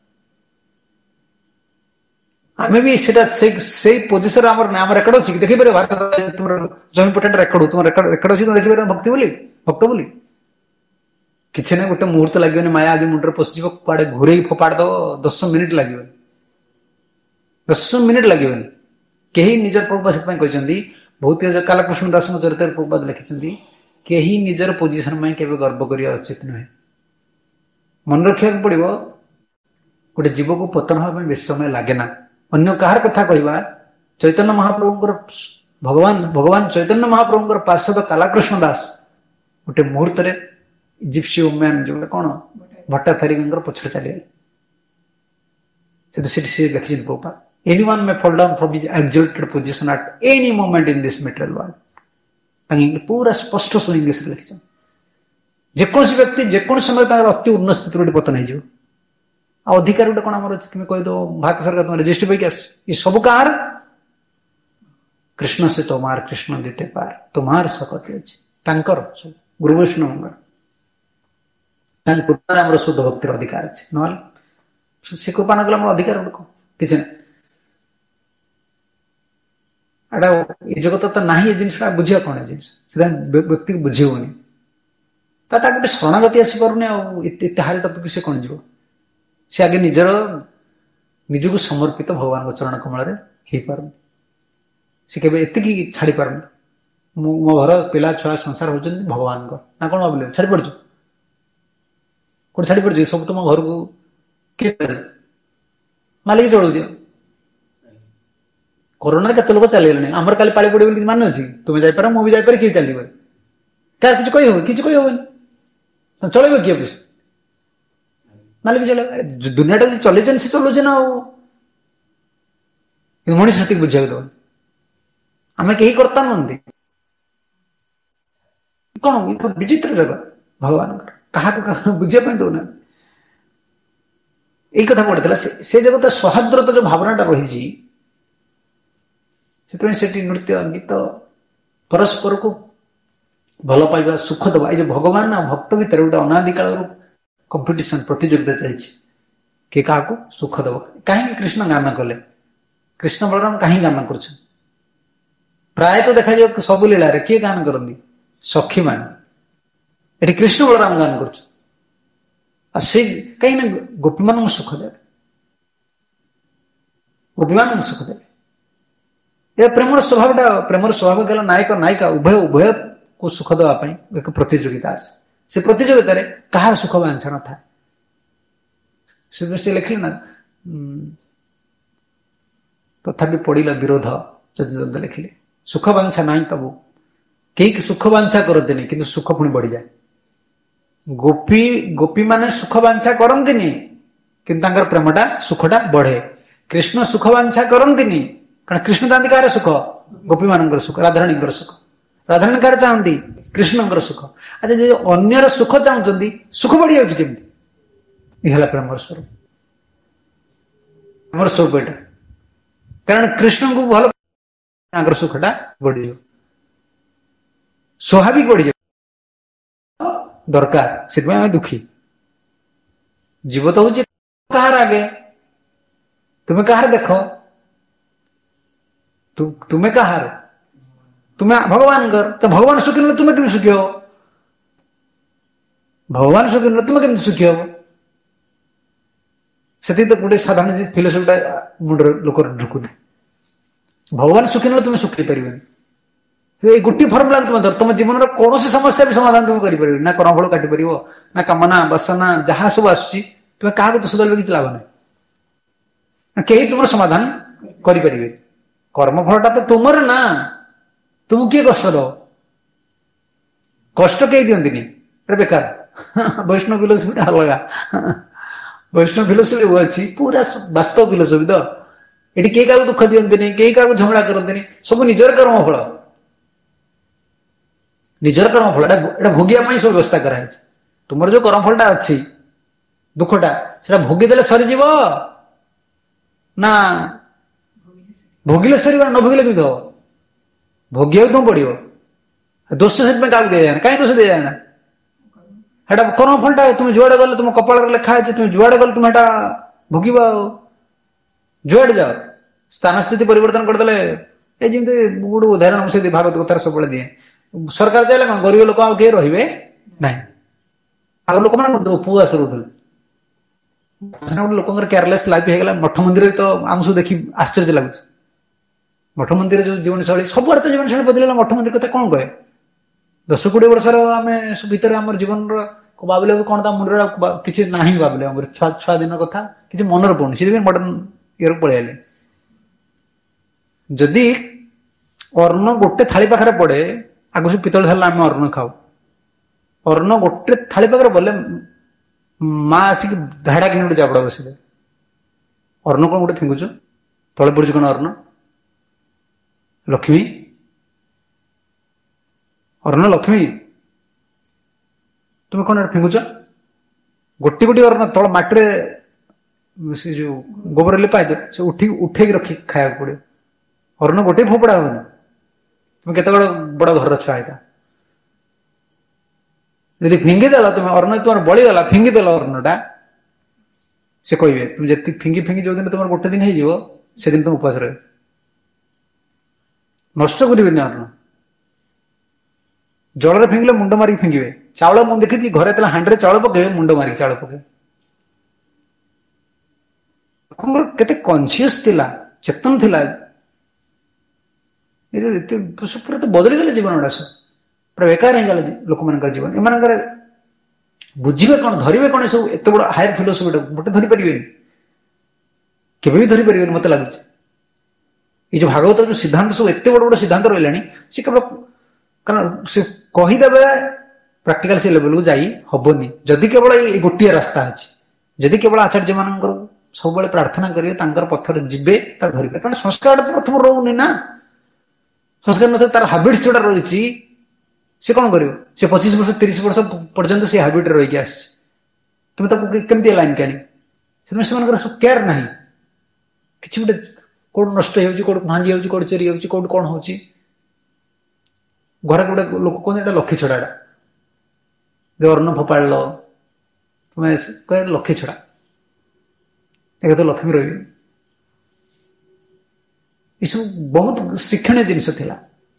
[SPEAKER 1] ଆମେ ବି ସେଟା ସେଇ ପୋଜିସନ ଆମର ଆମ ରେକର୍ଡ ଅଛି କି ଦେଖିପାରିବ? ଭାରତ ତୁମର ଜମି ପଟ୍ଟାଟା ରେକର୍ଡ, ତୁମ ରେକର୍ଡ ରେକର୍ଡ ଅଛି, ତୁମେ ଦେଖିପାରିବ ଭକ୍ତି ବୋଲି, ଭକ୍ତ ବୋଲି। କିଛି ନାହିଁ, ଗୋଟେ ମୁହୂର୍ତ୍ତ ଲାଗିବନି, ମାୟା ଆଜି ମୁଣ୍ଡରେ ପଶିଯିବ, କୁଆଡେ ଘୁରେଇ ଫୋପାଡି ଦବ, ଦଶ ମିନିଟ ଲାଗିବନି, ଦଶ ମିନିଟ ଲାଗିବନି। କେହି ନିଜର ପ୍ରଭୁପାଦ ସେଥିପାଇଁ କହିଛନ୍ତି, ଭୌତିକ କାଲକୃଷ୍ଣ ଦାସଙ୍କ ଚରିତ୍ରରେ ପ୍ରଭୁପାଦ ଲେଖିଛନ୍ତି, କେହି ନିଜର ପୋଜିସନ ପାଇଁ କେବେ ଗର୍ବ କରିବା ଉଚିତ ନୁହେଁ। ମନେ ରଖିବାକୁ ପଡିବ, ଗୋଟେ ଜୀବକୁ ପତନ ହେବା ପାଇଁ ବେଶୀ ସମୟ ଲାଗେ ନା। ଅନ୍ୟ କାହାର କଥା କହିବା, ଚୈତନ୍ୟ ମହାପ୍ରଭୁଙ୍କର ଭଗବାନ ଭଗବାନ ଚୈତନ୍ୟ ମହାପ୍ରଭୁଙ୍କର ପାର୍ଷଦ କାଲକୃଷ୍ଣ ଦାସ ଗୋଟେ ମୁହୂର୍ତ୍ତରେ ଇଜିପ୍ସି ଓମ୍ୟାନ ଯୋଉଟା କଣ ଭଟ୍ଟାଧାରୀଙ୍କର ପଛରେ ଚାଲିଗଲେ। ସେଠି ସେଠି ସେ ଲେଖିଛନ୍ତି ପ୍ରଭୁପାଦ, anyone may fall down from his exalted position at any moment in this material world। ତାଙ୍କ ପୁରା ସ୍ପଷ୍ଟ ଶୁଣି ଇଂଲିଶରେ ଲେଖିଛନ୍ତି, ଯେକୌଣସି ବ୍ୟକ୍ତି ଯେକୌଣସି ସମୟରେ ତାଙ୍କର ଅତି ଉନ୍ନତ ସ୍ଥିତିରେ ଗୋଟେ ପତନ ହେଇଯିବ। ଆଉ ଅଧିକାର ଗୋଟେ କଣ ଆମର ଅଛି? ତୁମେ କହିଦବ ଭାରତ ସରକାର ତୁମେ ରେଜିଷ୍ଟ୍ରି ପାଇକି ଆସିଛ, ଏ ସବୁ କାହାର? କୃଷ୍ଣ ସେ ତୋମାର, କୃଷ୍ଣ ଦିତେ ପାର, ତୁମାର ଶପଥ ଅଛି, ତାଙ୍କର ସବୁ ଗୁରୁ ବୈଷ୍ଣବଙ୍କର। कृपा आम शुद्ध भक्तिर अधिकार अच्छे ना से कृपा न कले अधिकार किसी ना एटा ये जगत तो ना ये जिनसा बुझा कौन जिन व्यक्ति को बुझे होनी गोटे शरणागति आसी पारे आते हारी टपिक से कौन जीव से आगे निजर निजक समर्पित भगवान चरण कमल हो पार सी के छाड़ी पार मो घर पिला छुआ संसार होती भगवान ना कौन भाव छाड़ी पड़ू कौन छाड़ी पड़ू सब तुम घर को किए मालिक चलू कोरोना केत लोक चलगले आमर काली पाली पड़े मान अच्छी तुम्हें जापर मुझे जापर किए चलो क्या किसी कही हो किसी कही हम चलो किए पैसा मालिक चल दुनिया टाइम चले सी चलुचे ना मनीष से बुझा दबा आम कहीं करता नुहति कौन तो विचित्र जगत भगवान क्या बुझापी दौना यही कथा पड़ता से जगत सौहार्द्रता जो भावनाटा रही से नृत्य गीत परस्पर को भल पाइबा सुख दबा ये भगवान आ भक्त भितर गोटे अनादिकाल कंपिटिशन प्रतियोगिता चलती किए क्या सुख दब कहीं कृष्ण गान कले कृष्ण बलराम कहीं गान कर प्रायतः देखा जाए सब लीला किए गान करती सखी मान ये कृष्ण बलराम गान कर कहीं गोपी मान सुख दे गोपी मान सुख दे ये प्रेमर स्वभावटा प्रेमर स्वभाव कहला नायक नायिका उभय उभय को सुख देवाई एक प्रतियोगिता आसे से प्रतियोगिता कहार सुख वांछा न था से लिखले ना तथापि पड़िला विरोध जद लिखिले सुख वांछा ना तब कई सुख वांछा करते कि सुख पुणी बढ़ी जाए गोपी गोपी माने सुख वांछा करती कि प्रेमटा सुखटा बढ़े कृष्ण सुख वांछा करती कारण कृष्ण चाहती क्या सुख गोपी मान सुख राधाराणी सुख राधाराणी क्या चाहती कृष्ण सुख अच्छा जो अन्यर सुख चाहते सुख बढ़ी जाऊँ केमती है प्रेम स्वरूप प्रेम स्वरूप एटा कारण कृष्ण को भल सुखटा बढ़ी जाऊ स्वाभाविक बढ़ी जाऊ दरकार से आम दुखी जीव तो हूँ कहार आगे तुम्हें कहार देख तु, तुम्हें कहार तुम्हें भगवान कर तो भगवान सुखी ना तुम्हें केमी सुखी हो भगवान सुखी ना तुम्हें केमी सुखी हो से तो गोटे साधारण फिलोसफीटा मुंडर लोक ढुकुनी भगवान सुखी ना तुम्हें सुखी पारे गोटे फर्मुला तुम धर तुम जीवन कौन समस्या भी समाधान तुम कर ना कर्मफल काटि पार ना कामना बसना जहाँ सब आसूँ तुम्हें क्या दोष दल किसी लाभ ना कहीं तुम समाधान करें कर्मफलटा तो तुमर ना तुम किए कष्ट दो कष्ट कई दिखती बेकार वैष्णव फिलोसफी अलग वैष्णव फिलोसफी वो अच्छी पूरा वास्तव फिलोसफी तो ये किए क्या दुख दिखती कई क्या झगड़ा करते सब निजर कर्मफल निजर कर्मफल एटा भोगिया सब व्यवस्था कराई तुम जो कर्मफलटा अच्छी दुखटा से भोगीदे सरीज ना भोगिले सर न भोगिले कि हम भोगिया तुम पड़ो दोष से क्या दिया जाए कहीं दोष दिया जाए ना हेटा कर्मफलटा तुम जुआड़े गले तुम कपाल लेखा है तुम जुआड़े गले तुम एटा भोग जुआड़े जाओ स्थान स्थिति परिवर्तन करदे ये जमी गोटे उदाहरण मुझे भागवत कथार सब दिए सरकार चाहिए कौन गरीब लोक किए रे ना आग लोक मैंने उपवास रोते गोटे लोक केयरलेस लाइफ हो गला मठ मंदिर तो आम सब देखी आश्चर्य लगुच मठ मंदिर जो जीवन शैली सब तो जीवन शैली बदल मठ मंदिर कथा कौन कहे दस कोड़े वर्ष आम भितर आम जीवन भाविले कौन मुंडे किसी ना भाविले छुआ छुआ दिन कथा किसी मनर पड़ुनी से मडर्न इयर पलि जदि अर्ण गोटे थाली पाखे पड़े आगे सब पितल थाली आम अर्ण खाऊ अर्ण गोटे थाली पाखे बोले माँ आसिक धाड़ा कि गोटे जाबड़ा बस अर्ण कौन गोटे फिंगुच तले पड़ू कौन अर्ण लक्ष्मी अर्ण लक्ष्मी तुम्हें कौन फिंगुच गोटी गोटी अर्ण तल मटी से जो गोबर लिपाई से उठी उठे रखी खाया पड़े अर्ण गोटे फोपड़ा हेनी तुम्हें केत बड़ घर छुआ है यदि फिंगिदेल तुम अन्न तुम बड़ीगला फिंगिदेल अन्नटा से कहे तुम जी फिंगी फिंगी जो दिन तुम गोटे दिन हो से दिन तुम उपास रह नष्ट करें अन्न जल फिंगिले मुंड मारिक फिंगे चाउल मुझे देखी घरे हांडी चाउल पकड़े मुंड मारिक चाउल पकड़े केते कॉन्शियस थिला चेतन थिला पूरा तो बदली गले जीवन गुड़ा सब पूरा बेकार हो गला लोक मान जीवन एम बुझे कौन धरवे कौन सब एत बड़ हायर फिलोसफी गोटे धरी पारे केवे भी धरी पारे मत लगुच ये जो भागवत जो सिद्धांत सब एत बड़ बड़ सिद्धांत रहा सी केवल कारण से कहीदेवे प्राक्टिकल से लेवल को जाई हबनी जदि केवल ये गोटे रास्ता अच्छी जदि केवल आचार्य मान सब बड़े प्रार्थना करेंगे पथर जीवे धरवे कारण संस्कार तो प्रथम रोनी ना संस्कार न तार हाबिट्स जोड़ा रही सी कौन कर पचिश वर्ष तीस वर्ष पर्यंत से हाबिट रही आस तुम केमती लाइन क्या से केयर ना कि गोटे कौट नष्ट होट भांगी जाऊँगी कौट चोरी होती कौट कौन हो घर गोटे लोक कहते लक्ष्य छड़ाटा जो अन्न फोपाड़ तुम्हें कह लक्ष्य छड़ा एक तो लक्ष्मी रही ये सब बहुत शिक्षणीय जिनस थिला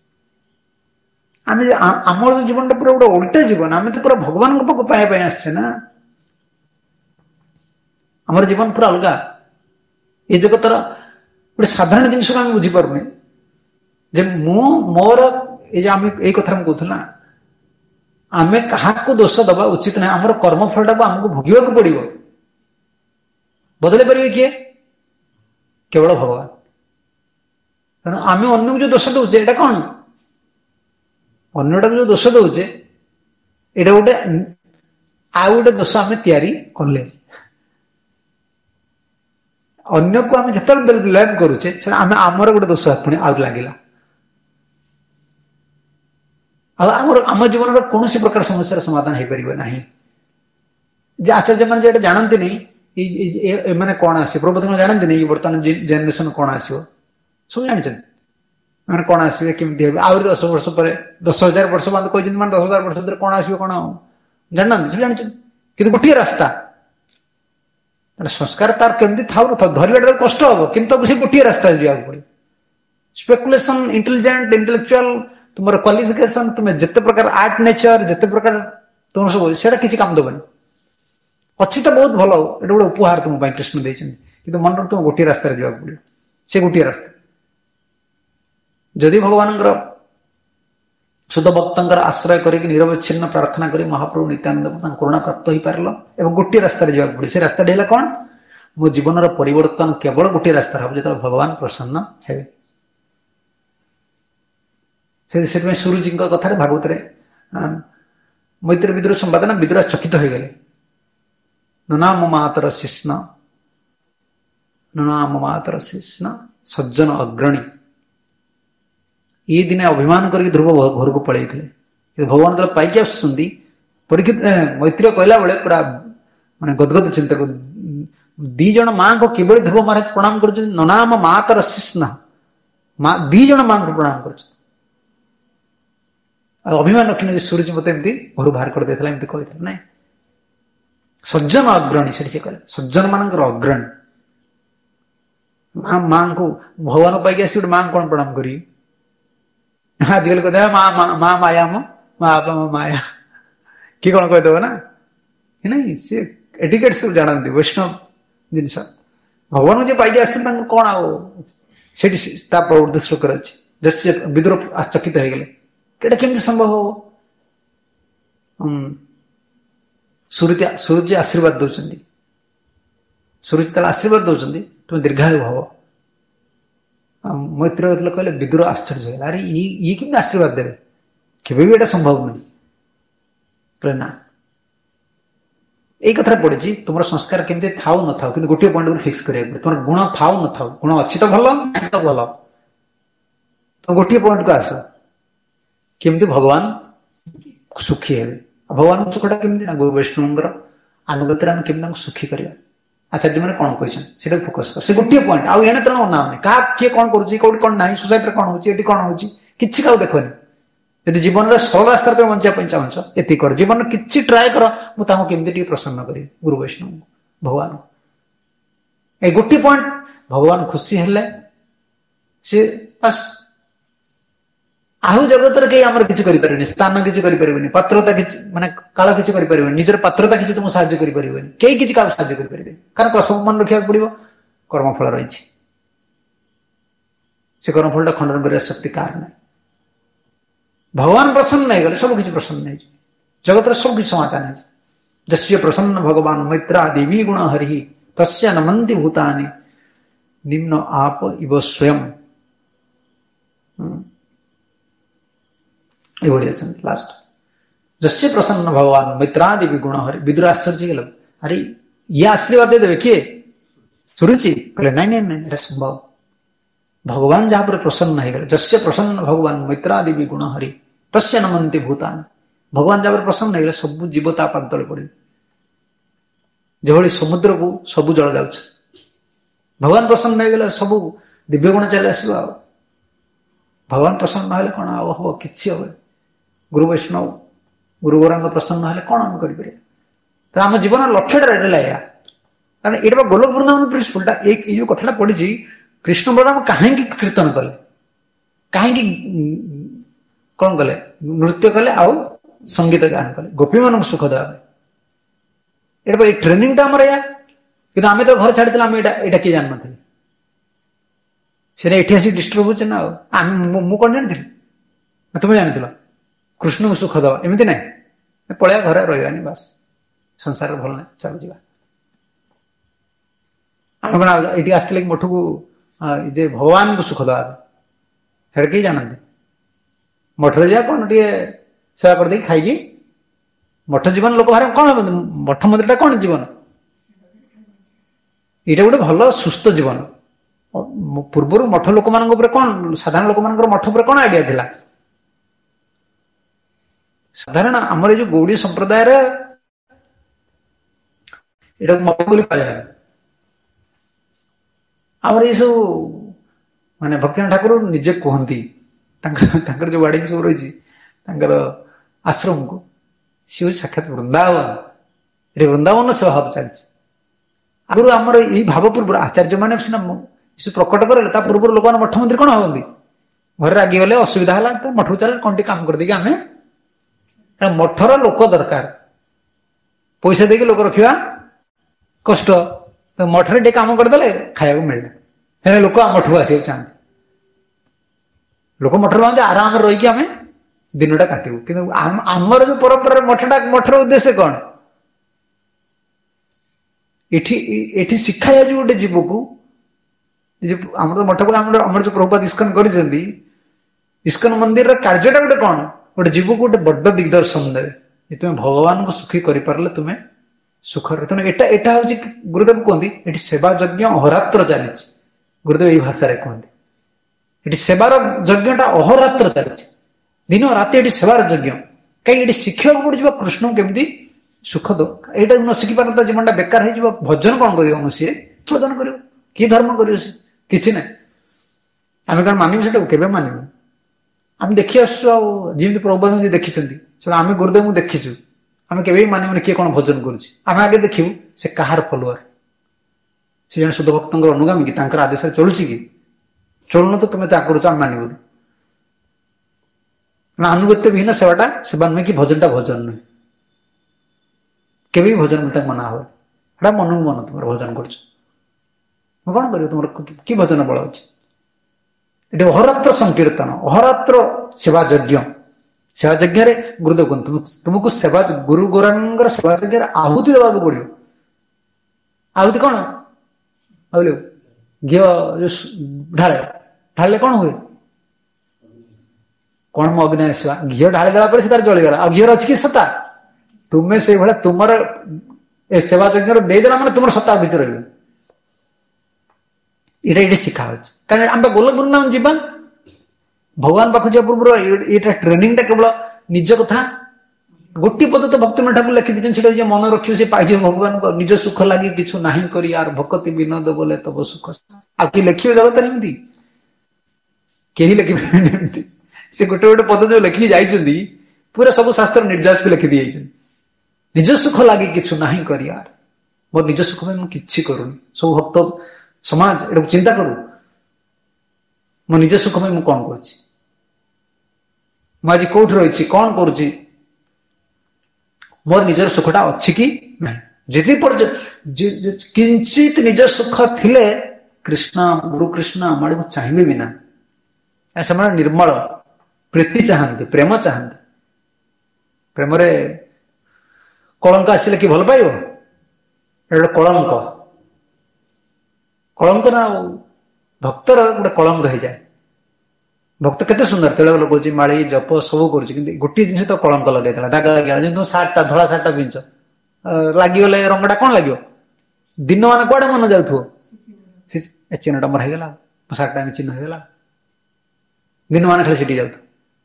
[SPEAKER 1] आम आमर जीवन पूरा गोटे उल्टा जीवन आम तो पूरा भगवान पाक पाइबा आसचे ना आमर जीवन पूरा अलग ये जगतर गोटे साधारण जिनस को आम बुझीपारे जे मु मोर ये आम यही कथा कहूला आम क्या दोष दबा उचित ना आमर कर्मफल टाक आमको भोगवा पड़ो बदल पारे किए केवल भगवान तेना आम अन्य को जो दोष दौचे ये कौन अन्यटा को जो दोष दौचे ये गोटे आउ गोटे दोष आम तैयारी कले अन्य को आम जिते ब्लेम करुचे आम आमर गोटे दोष पुणी आउ लगिला आम जीवन कौन प्रकार समस्या समाधान हो पार ना जे आचार्य मैंने जो जानते नहीं मैंने कौन आस प्रबोधन जानते नहीं बर्तमान जेनेरेशन कौन आसो सब जानते मैंने कौन आसवे केमती हे आहरी दस वर्ष पर दस हजार वर्ष बाद कहते मैंने दस हजार वर्ष भर कौन आसो कौन जानना सब जानते कि गोटे रास्ता संस्कार तार केमती था धरवा कष्ट हम किंतु से गोटे रास्ता जावाक पड़े स्पेकुलेशन इंटेलिजेंट इंटेलेक्चुअल तुम क्वालिफिकेशन तुम्हें जिते प्रकार आर्ट नेचर जिते प्रकार तुम सब से किसी काम दबनी अच्छी तो बहुत भल ये गोटे उपहार तुम कृष्ण देते कि मन तुम गोटे रास्ता जावाक पड़ो से गोटे रास्ता जदि भगवान शुद्ध भक्त आश्रय कर निरवच्छिन्न प्रार्थना कर महाप्रभु नित्यानंद करुणा प्राप्त हो पार और गोटे रास्ता जावाक पड़े से रास्ता है कौन मो जीवन परिवर्तन केवल गोटे रास्ता हम जो भगवान प्रसन्न हे से सूर्यजी कथार भागवत मैत्र विदुर संवाद ना विदुर चकित हो गले ननाम मातर शिष्ण ननाम मातर शिष्ण सज्जन अग्रणी ये दिन अभिमान करके ध्रुव घर को पलि भगवान जो पाइक आसुँच परीक्षित मैत्री कहला बेले पूरा माने गदगद चिंता कर दीज माँ को किभली ध्रुव महाराज प्रणाम कर ननाम मातर शिष्ण दीज माँ को प्रणाम कर अभिमान रखी सूर्य मत एमती घर बाहर कर देता एमती कहते ना सज्जन अग्रणी से कहले सज्जन मान अग्रणी माँ माँ को भगवान पाइक आस माँ कौन प्रणाम करी आजिकल कहते माँ माँ माया मो माँ बापा मो माया किए कौन कहदेव ना नहीं सी एटिकेट सब जानते वैष्णव जिनस भगवान जो पाइक आस कौन आठ प्रवृत्ति श्लोक अच्छे जैसे विदुर आश्चकित हो गले केटा केमती संभव हम सूर्य सूर्य आशीर्वाद दौरान सूर्य तेल आशीर्वाद दौरान तुम दीर्घायु भव मैत्र कहले विदुर आश्चर्य हो अरे ये केमती आशीर्वाद देवे केवे भी संभव नहीं ना यही कथा पड़ी तुम संस्कार केमती था न था कि गोटे पॉइंट फिक्स करा तुम गुण था न था गुण अच्छी तो भल तो भल तुम गोटे पॉइंट को आस केमती भगवान सुखी हे भगवान सुखटा केमती ना गुरु वैष्णव अनुगत केमती सुखी करवा आचार्य मैंने कौन कहते फोकस कर से गोटे पॉइंट आउ तेना अना क्या किए कौन करुच्ची कौट कौन ना सोसाइटी कौन होती कौन होती क्या देखनी यदि जीवन में सरल रास्ता तुम बंचा चाहछ ये कर जीवन किसी ट्राए कर मुझे प्रसन्न करी गुरु वैष्णव भगवान ए गोटे पॉइंट भगवान खुशी हेले सी बस आहु जगत कहीं आम किसी करें स्थान किसी करें पात्रता किसी माने काल किसी करें निजर पात्रता किसी तुम साहय करें कई किसी क्या साहय करें कारण सब मन रखा पड़ो कर्मफल रही से कर्मफल खंडन कर शक्ति कार ना भगवान प्रसन्न नहीं गले सब किसी प्रसन्न नहीं जगत सब किसी समाधान है जस्य प्रसन्न भगवान मैत्रा देवी गुण हरि तस्य नमन्ति भूतानि निम्न आप इव स्वयं लास्ट जस्य प्रसन्न भगवान मैत्रा देवी गुण हरि विदुर आश्चर्य गल अरे ये आशीर्वाद दे देवे किए सुरुचि कहले नहीं नहीं नहीं संभव भगवान जहां पर प्रसन्न है जस्य प्रसन्न भगवान मैत्रा देवी गुण हरि तस्य नमन्ति भूतानि भगवान जहां पर प्रसन्न है सब जीव ता पादतले पड़े जो समुद्र को सबू जल जाऊँ भगवान प्रसन्न हो गले सब दिव्य गुण चल आस भगवान प्रसन्न हेल्ले कौन आ हम कि हम गुरु वैष्णव गुरु गोरांग प्रसन्न हेल्ले कौन आम करें तो आम जीवन लक्ष्यटा रहा कारण ये गोलोक वृंदावन प्रिंसिपलटा जो कथा पड़ी कृष्ण बलराम कहीं कीर्तन कले कहीं कौन कले नृत्य कले आउ संगीत गान कले गोपी मान सुख देवा ये ट्रेनिंग टा आमर या कि आम तो घर छाड़ी यहाँ किए जान नी से आसी डिस्टर्ब हो ना मुझे कौन जानी तुम्हें जानी कृष्ण को सुख दवा एमती ना पलैया घर रही बास संसार भल ना चल जा आम कौन ये आसते मठ को जे भगवान को सुख दवा हेड कहीं जानते मठ जा कौन टे सेवा कर दे खाई मठ जीवन लोक बाहर कौन मठ मंदिर कौन जीवन यहाँ गोटे भल सुस्थ जीवन पूर्वर मठ लोक मान कौन साधारण लोक मान मठ पर कौन आइडिया थिला साधारण आमर जो गौड़ी संप्रदाय मठ बोली आमर ये सब माने भक्तिनाथ ठाकुर निजे कहती जो गाड़ी सब रही आश्रम को सी हूँ साक्षात वृंदावन ये वृंदावन स्वभाव चलती आगुरी आमर यही भाव पूर्व आचार्य मैंने सीना यीशु प्रकट करे पूर्व लोक मठ मंदिर कौन हमें घर रागिगले असुविधा है मठ चल कौन टे काम करदे आम मठर लोक दरकार पैसा देके लोक रखा कष्ट तो मठरे टे काम करदे खाया मिलना लोक मठ को आस चाहते लोक मठर मानते आराम रही आम दिनटा काटू कि आमर जो परंपरा मठटा मठर उद्देश्य कौन ये शिखा जाऊँ गोटे जीव को आम तो मठ को आम जो प्रभुपाद इस्कन कर इस्कन मंदिर कार्यटा गोटे कौन गोटे जीव को गोटे बड़ दिग्दर्शन देवे तुम्हें भगवान को सुखी कर तुम्हें सुख तेना एटा हूँ गुरुदेव कहते ये सेवा यज्ञ अहोरात्र चली गुरुदेव ये भाषा कहते ये सेवार यज्ञटा अहोरात्र चली दिन राति सेवार यज्ञ कहीं शिक्षा पड़े कृष्ण केमती सुख दो यहाँ न शिखी पार जीवनटा बेकार हो भजन कौन कर सी भजन कर कि धर्म कर कि ना आम कौन मानव से के मानव आम देखी आसमी प्रभुपाद जी देखी आम गुरुदेव को देखीचु आम के मानव किए कौन भजन करें आगे देखू से कहार फलोअर सी जन शुद्ध भक्त अनुगामी कि आदेश चलुची कि चलुन तो तुम्हें करुच आम मानव अनुगत्य विहीन सेवाटा सेवा नुहे कि भजनटा भजन नुहे केबी भजन मत मना हो मन मन तुम भजन कर कौन कर तुम कि भजन बल अच्छे अहोरात्र संकीर्तन अहोरात्र सेवा यज्ञ सेवा यज्ञ गुरुदेव कहते तुमको सेवा गुरु गौरांग सेवा यज्ञ आहुति देवा पड़ो आहुति कौन भाई घी जो ढाले ढाले कौन हुए कौन मो अग्नि आसवा घी ढाली देला से जलीगला आ घी अच्छी कि सत्ता तुम्हें से भाई तुम सेवा यज्ञ देदेला मैंने तुम सत्ता भर रही ये शिखा कारण आम गोलोक वृंदावन जीवा भगवान पाख जा पूर्व ये ट्रेनिंगटा केवल निज कथा गोटे पद तो भक्ति ठाकुर लिखी दीजिए मन रखिए से पाई भगवान को निज सुख लगे कि नहीं करी यार भक्ति विनोद बोले तब सुख आ कि लिखिए जगत एमती कहीं लिखिपारे से गोटे गोटे पद जो लिखी जाइछन्ती पूरा सब शास्त्र निर्जास को लिखि दी जाइछन्ती निज सुख लागे किछु नाही करियार मोर निज सुख में मु किछि करूनी सब भक्त समाज एटा चिंता करू मो निज सुख में मु कोन करछि मु आज कोठ रहिछि कोन करूछि मोर निजर सुखटा अछि कि नाही जति पर किंचित निज सुख थिले कृष्ण गुरु कृष्ण आमड़ को चाहिए भी ना ऐसा निर्मल प्रीति चाहती प्रेम चाहती प्रेम रे कलंक आसिले कि भल पाइब कलंक कलंक ना भक्तर गोटे कलंक हो जाए भक्त केते सुंदर तेल लगौच माड़ी जप सब कर गोटे जिन तो कलंक लगे दागा लगे तुम सार्टा धला सार्टा पिंच लगिगले रंगटा कौन लगे दिन मान कौड़े मन जाऊ चिन्हटा मोर होगा मो सार्टा चिन्ह होगा दिन मान खाली सीटी जाऊ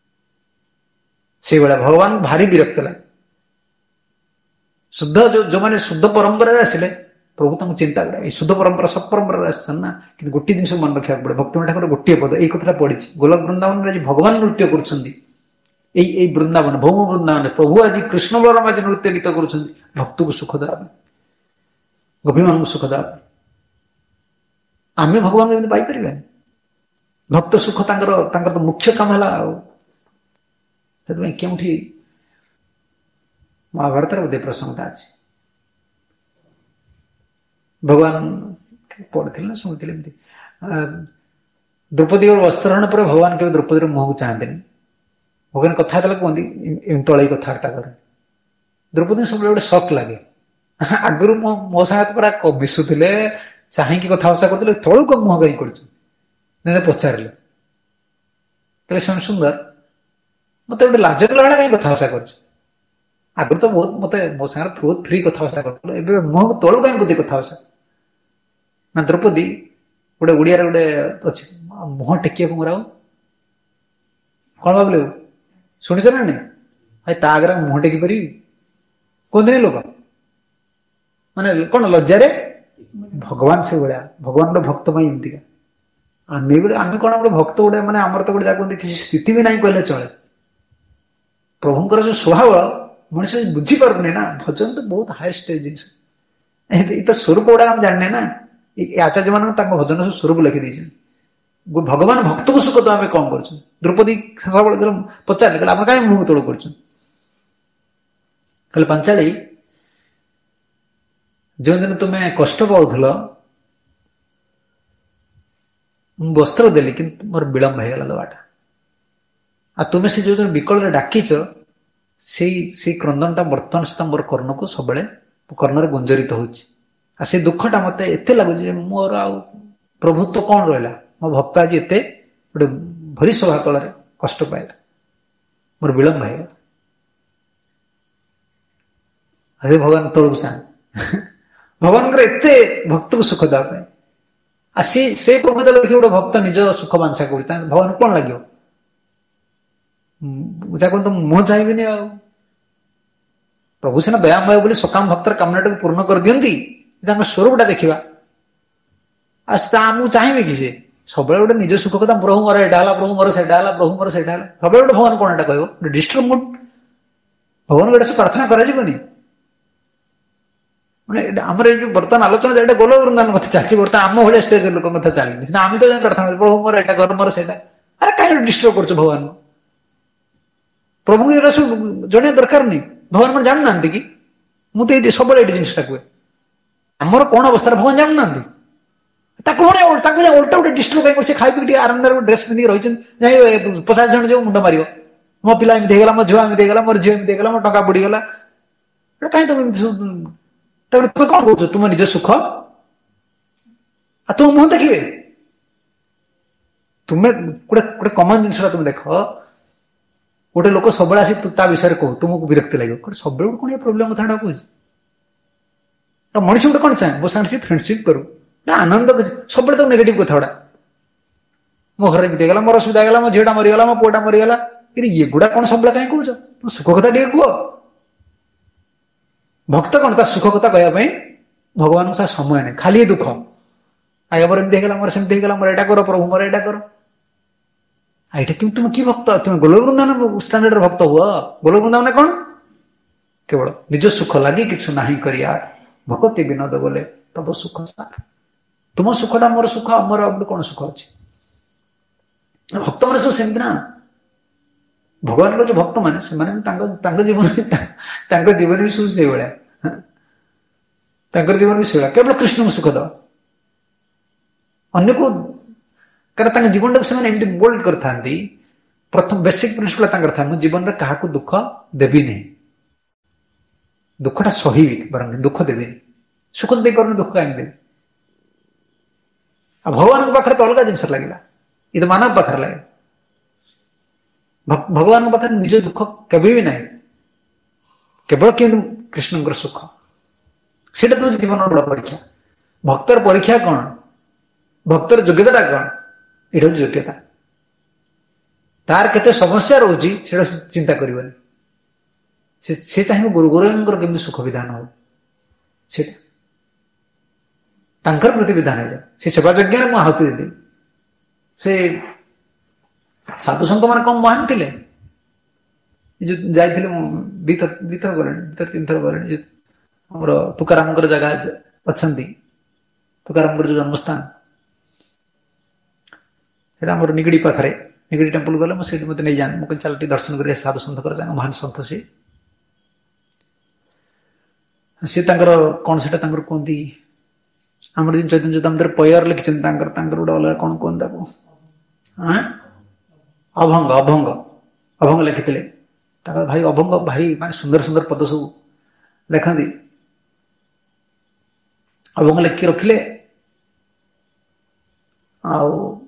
[SPEAKER 1] से भाया भगवान भारी विरक्त लगे शुद्ध जो जो मैंने शुद्ध परंपरा आसिले प्रभु तक चिंता करे शुद्ध परंपरा सब परंपरा आना कि गोटे जिन मन रखा पड़े भक्त ठाकुर गोटे पद यही कथा पड़ी गोलक वृंदावन आज भगवान नृत्य कर वृंदावन भौम वृंदावन प्रभु आज कृष्ण बलराम आज नृत्य गीत कर भक्त को सुख देवा गोपी मान को सुख देवा आमे भगवान को पाइपर भक्त सुख तांकर तांकर तो मुख्य काम है क्योंठी महाभारत बोधे प्रसंगटा अच्छी भगवान पढ़ी ना शुणी द्रौपदी और वस्त्रहरण पर भगवान के द्रौपदी मुह को चाहते भगवान कथा कहते तले कथबार्ता कर द्रौपदी सब गोटे शक लगे आगु मो साथ पूरा मिशुले चाहिए कथबार्ता करते तलू को मुह कहीं कर पचारे कहले श्याम सुंदर मत गोटे लाज कला भाई कहीं कथबार्ता कर आगु तो बहुत मत मो सागर बहुत फ्री कथबार्ता कर मुह तलू कहीं बुद्धि कथबार्ता ना द्रौपदी गोटे ओडिया गोटे अच्छी मुह टेकिया को मराओ कौन भाव शुणीच ना नहीं भाई ता आगे मुह टेकी पारि कहते लोक माने कौन लज्जारे भगवान से भाया भगवान गोटे भक्त एमती आम गोटे आम कौन गोटे भक्त गोटे मैंने आमर तो गोटे जगह किसी स्थिति भी ना कहले चले प्रभुंर जो स्वभाव मनुष्य बुझी पारे ना भजन तो बहुत हायर स्टेज जिन तो स्वरूप गुड़ा हम जानने ना आचार्य मान भजन सब स्वरूप लिखी भगवान भक्त को सुख तो आम कौन कर द्रौपदी पचारे कहले आप कहीं मुह तोड़ कर पांचाली जो दिन तुम्हें कष्ट पाउल वस्त्र देली कि मोर विलंब होगा दवाटा आ तुम्हें से जो दिन विकल डाकिच से क्रंदनटा बर्तमान सुधा मोर कर्ण को सब कर्ण गुंजरित हो दुखटा मत एत लगुच मोर आ प्रभुत्व कौन रहा मो भक्त आज एत गोटे भरी सभा तल कष्ट पाइला मोर विलंब होगा भगवान तौक चाहे भगवान एत भक्त को सुख देवाई आ से प्रभु देखिए गोटे भक्त निज सुख बांछा कर भगवान कौन लगे तो मुह चाहिए आ प्रभु सीना दयामय बोली सकाम भक्तर कामनाटा को पूर्ण कर दियंती स्वरूपटा देखा आमको चाहिए कि सी सब गोटे निज सुख कथा प्रभु मोर एटा प्रभु मोर सेटा प्रभु मोर सेटा सब गोटे भगवान कौन एटा कह डिस्टर्ब मुड भगवान गोटे सब प्रार्थना कर मैंने आमर जो बर्तमान आलोचना जो गोल वृंदावन कथा चलती बर्तमान आम भाई स्टेज लोक कथा चलनी आम तो प्रार्थना प्रभु मोर एटा कर मोर सेटा अरे कहीं डिस्टर्ब कर भगवान को प्रभु को सब जन दरकार नहीं भगवान मैंने जानना कि मुझे सब जिनसा कहे आमर कौन अवस्था भगवान जानना उल्टा गोटे डिस्टर्ब कहीं खाई पी आरामदार ड्रेस पिंधिक रही पचास जन जो मुंड मार मो पिला एमती होगा मो झील एमती होगा मोर झील एमती होगा मो टंका बुड़ीगला कहीं तुम तुम्हें कौन कह तुम निज सुख तुम मुह देखिए तुम्हें गोटे गोटे कमन जिनसा तुम देख गोटे लोक सब आसी ता विषय कह तुमको विरक्ति लगे सब कौन प्रोब्लेम कथा कह मनुष्य गोटे कौन चाहे मो साथ फ्रेंडशिप करू ना आनंद सब तो नेगेटिव कथा गुड़ा मो घर एमती गला मोर असुविधा गला मो झीटा मरीगला मो पुआटा मरीगला ये गुड़ा कौन सब कहीं कह तुम सुख कथा टे कह भक्त कौन ता सुख कथा कहवाई भगवान को समय नहीं खाली दुख आगे मोर एमती होगा मोर सेमती होगा मोर एटा कर प्रभु मोर एटा कर ଏଇଟା କିନ୍ତୁ ତୁମେ କି ଭକ୍ତ? ତୁମେ ଗୋଲ ବୃନ୍ଦାବନ ଷ୍ଟାଣ୍ଡାର୍ଡର ଭକ୍ତ ହୁଅ। ଗୋଲ ବୃନ୍ଦାବନ କଣ? କେବଳ ନିଜ ସୁଖ ଲାଗି କିଛି ନାହିଁ କରିଆ, ଭକତି ବିନୋଦ ବୋଲେ ତବ ସୁଖ ସାର। ତୁମ ସୁଖଟା ମୋର ସୁଖ, ଆମର କଣ ସୁଖ ଅଛି? ଭକ୍ତ ମାନେ ସବୁ ସେମିତି ନା। ଭଗବାନଙ୍କର ଯୋଉ ଭକ୍ତ ମାନେ ସେମାନେ ତାଙ୍କ ତାଙ୍କ ଜୀବନ ତାଙ୍କ ଜୀବନ ବି ସବୁ ସେଇଭଳିଆ। ତାଙ୍କର ଜୀବନ ବି ସେଇଭଳିଆ, କେବଳ କୃଷ୍ଣଙ୍କୁ ସୁଖ ଦବ। ଅନ୍ୟକୁ, କାରଣ ତାଙ୍କ ଜୀବନଟାକୁ ସେମାନେ ଏମିତି ବୋଲ୍ଡ କରିଥାନ୍ତି। ପ୍ରଥମ ବେସିକ ପ୍ରିନ୍ସିପଲ ତାଙ୍କର ଥାଏ, ମୁଁ ଜୀବନରେ କାହାକୁ ଦୁଃଖ ଦେବି ନାହିଁ, ଦୁଃଖଟା ସହିବି, ବରଂ ଦୁଃଖ ଦେବିନି। ସୁଖ ଦେଇପାରୁନି, ଦୁଃଖ କାହିଁକି ଦେବି? ଆଉ ଭଗବାନଙ୍କ ପାଖରେ ତ ଅଲଗା ଜିନିଷ ଲାଗିଲା, ଏ ତ ମାନବ ପାଖରେ ଲାଗେ। ଭଗବାନଙ୍କ ପାଖରେ ନିଜ ଦୁଃଖ କେବେ ବି ନାହିଁ, କେବଳ କିନ୍ତୁ କୃଷ୍ଣଙ୍କର ସୁଖ। ସେଇଟା ତ ହଉଛି ଜୀବନର ବଡ଼ ପରୀକ୍ଷା। ଭକ୍ତର ପରୀକ୍ଷା କଣ? ଭକ୍ତର ଯୋଗ୍ୟତାଟା କଣ? ଏଇଟା ହଉଛି ଯୋଗ୍ୟତା। ତାର କେତେ ସମସ୍ୟା ରହୁଛି ସେଟା ଚିନ୍ତା କରିବନି। ସେ ସେ ଚାହିଁବ ଗୁରୁ ଗୁରୁଙ୍କର କେମିତି ସୁଖ ବିଧାନ ହବ, ସେଇଟା ତାଙ୍କର ପ୍ରତି ବିଧାନ ହେଇଯାଉ। ସେ ସେବା ଯଜ୍ଞରେ ମୁଁ ଆହୁତି ଦେଇଦେବି। ସେ ସାଧୁ ସନ୍ଥ ମାନେ କମ ମହାନ ଥିଲେ? ଯୋଉ ଯାଇଥିଲେ, ମୁଁ ଦିଥର ଦିଥର ଗଲେଣି, ଦିଥର ତିନିଥର ଗଲେଣି। ଯୋଉ ଆମର ତୁକାରାମଙ୍କର ଜାଗା ଅଛନ୍ତି, ତୁକାରାମଙ୍କର ଯୋଉ ଜନ୍ମସ୍ଥାନ, ସେଇଟା ଆମର ନିଗଡି ପାଖରେ। ନିଗଡି ଟେମ୍ପଲ ଗଲେ ମୁଁ ସେଇଠି ମତେ ନେଇଯାଆନ୍ତି। ମୁଁ କହିଲି ଚାଲ ଟିକେ ଦର୍ଶନ କରି ସାଧୁ ସନ୍ଥଙ୍କର ଜାଗା, ମହାନ ସନ୍ଥ ସିଏ। ସିଏ ତାଙ୍କର କଣ ସେଟା ତାଙ୍କର କୁହନ୍ତି, ଆମର ଯେମିତି ଚୈତନ୍ୟ ଚରିତାମୃତରେ ପୟାର ଲେଖିଛନ୍ତି, ତାଙ୍କର ତାଙ୍କର ଗୋଟେ ଅଲଗା କଣ କୁହନ୍ତି ତାକୁ, ଅଭଙ୍ଗ ଅଭଙ୍ଗ ଅଭଙ୍ଗ ଲେଖିଥିଲେ। ତାଙ୍କର ଭାଇ ଅଭଙ୍ଗ ଭାରି ମାନେ ସୁନ୍ଦର ସୁନ୍ଦର ପଦ ସବୁ ଲେଖନ୍ତି। ଅଭଙ୍ଗ ଲେଖିକି ରଖିଲେ। ଆଉ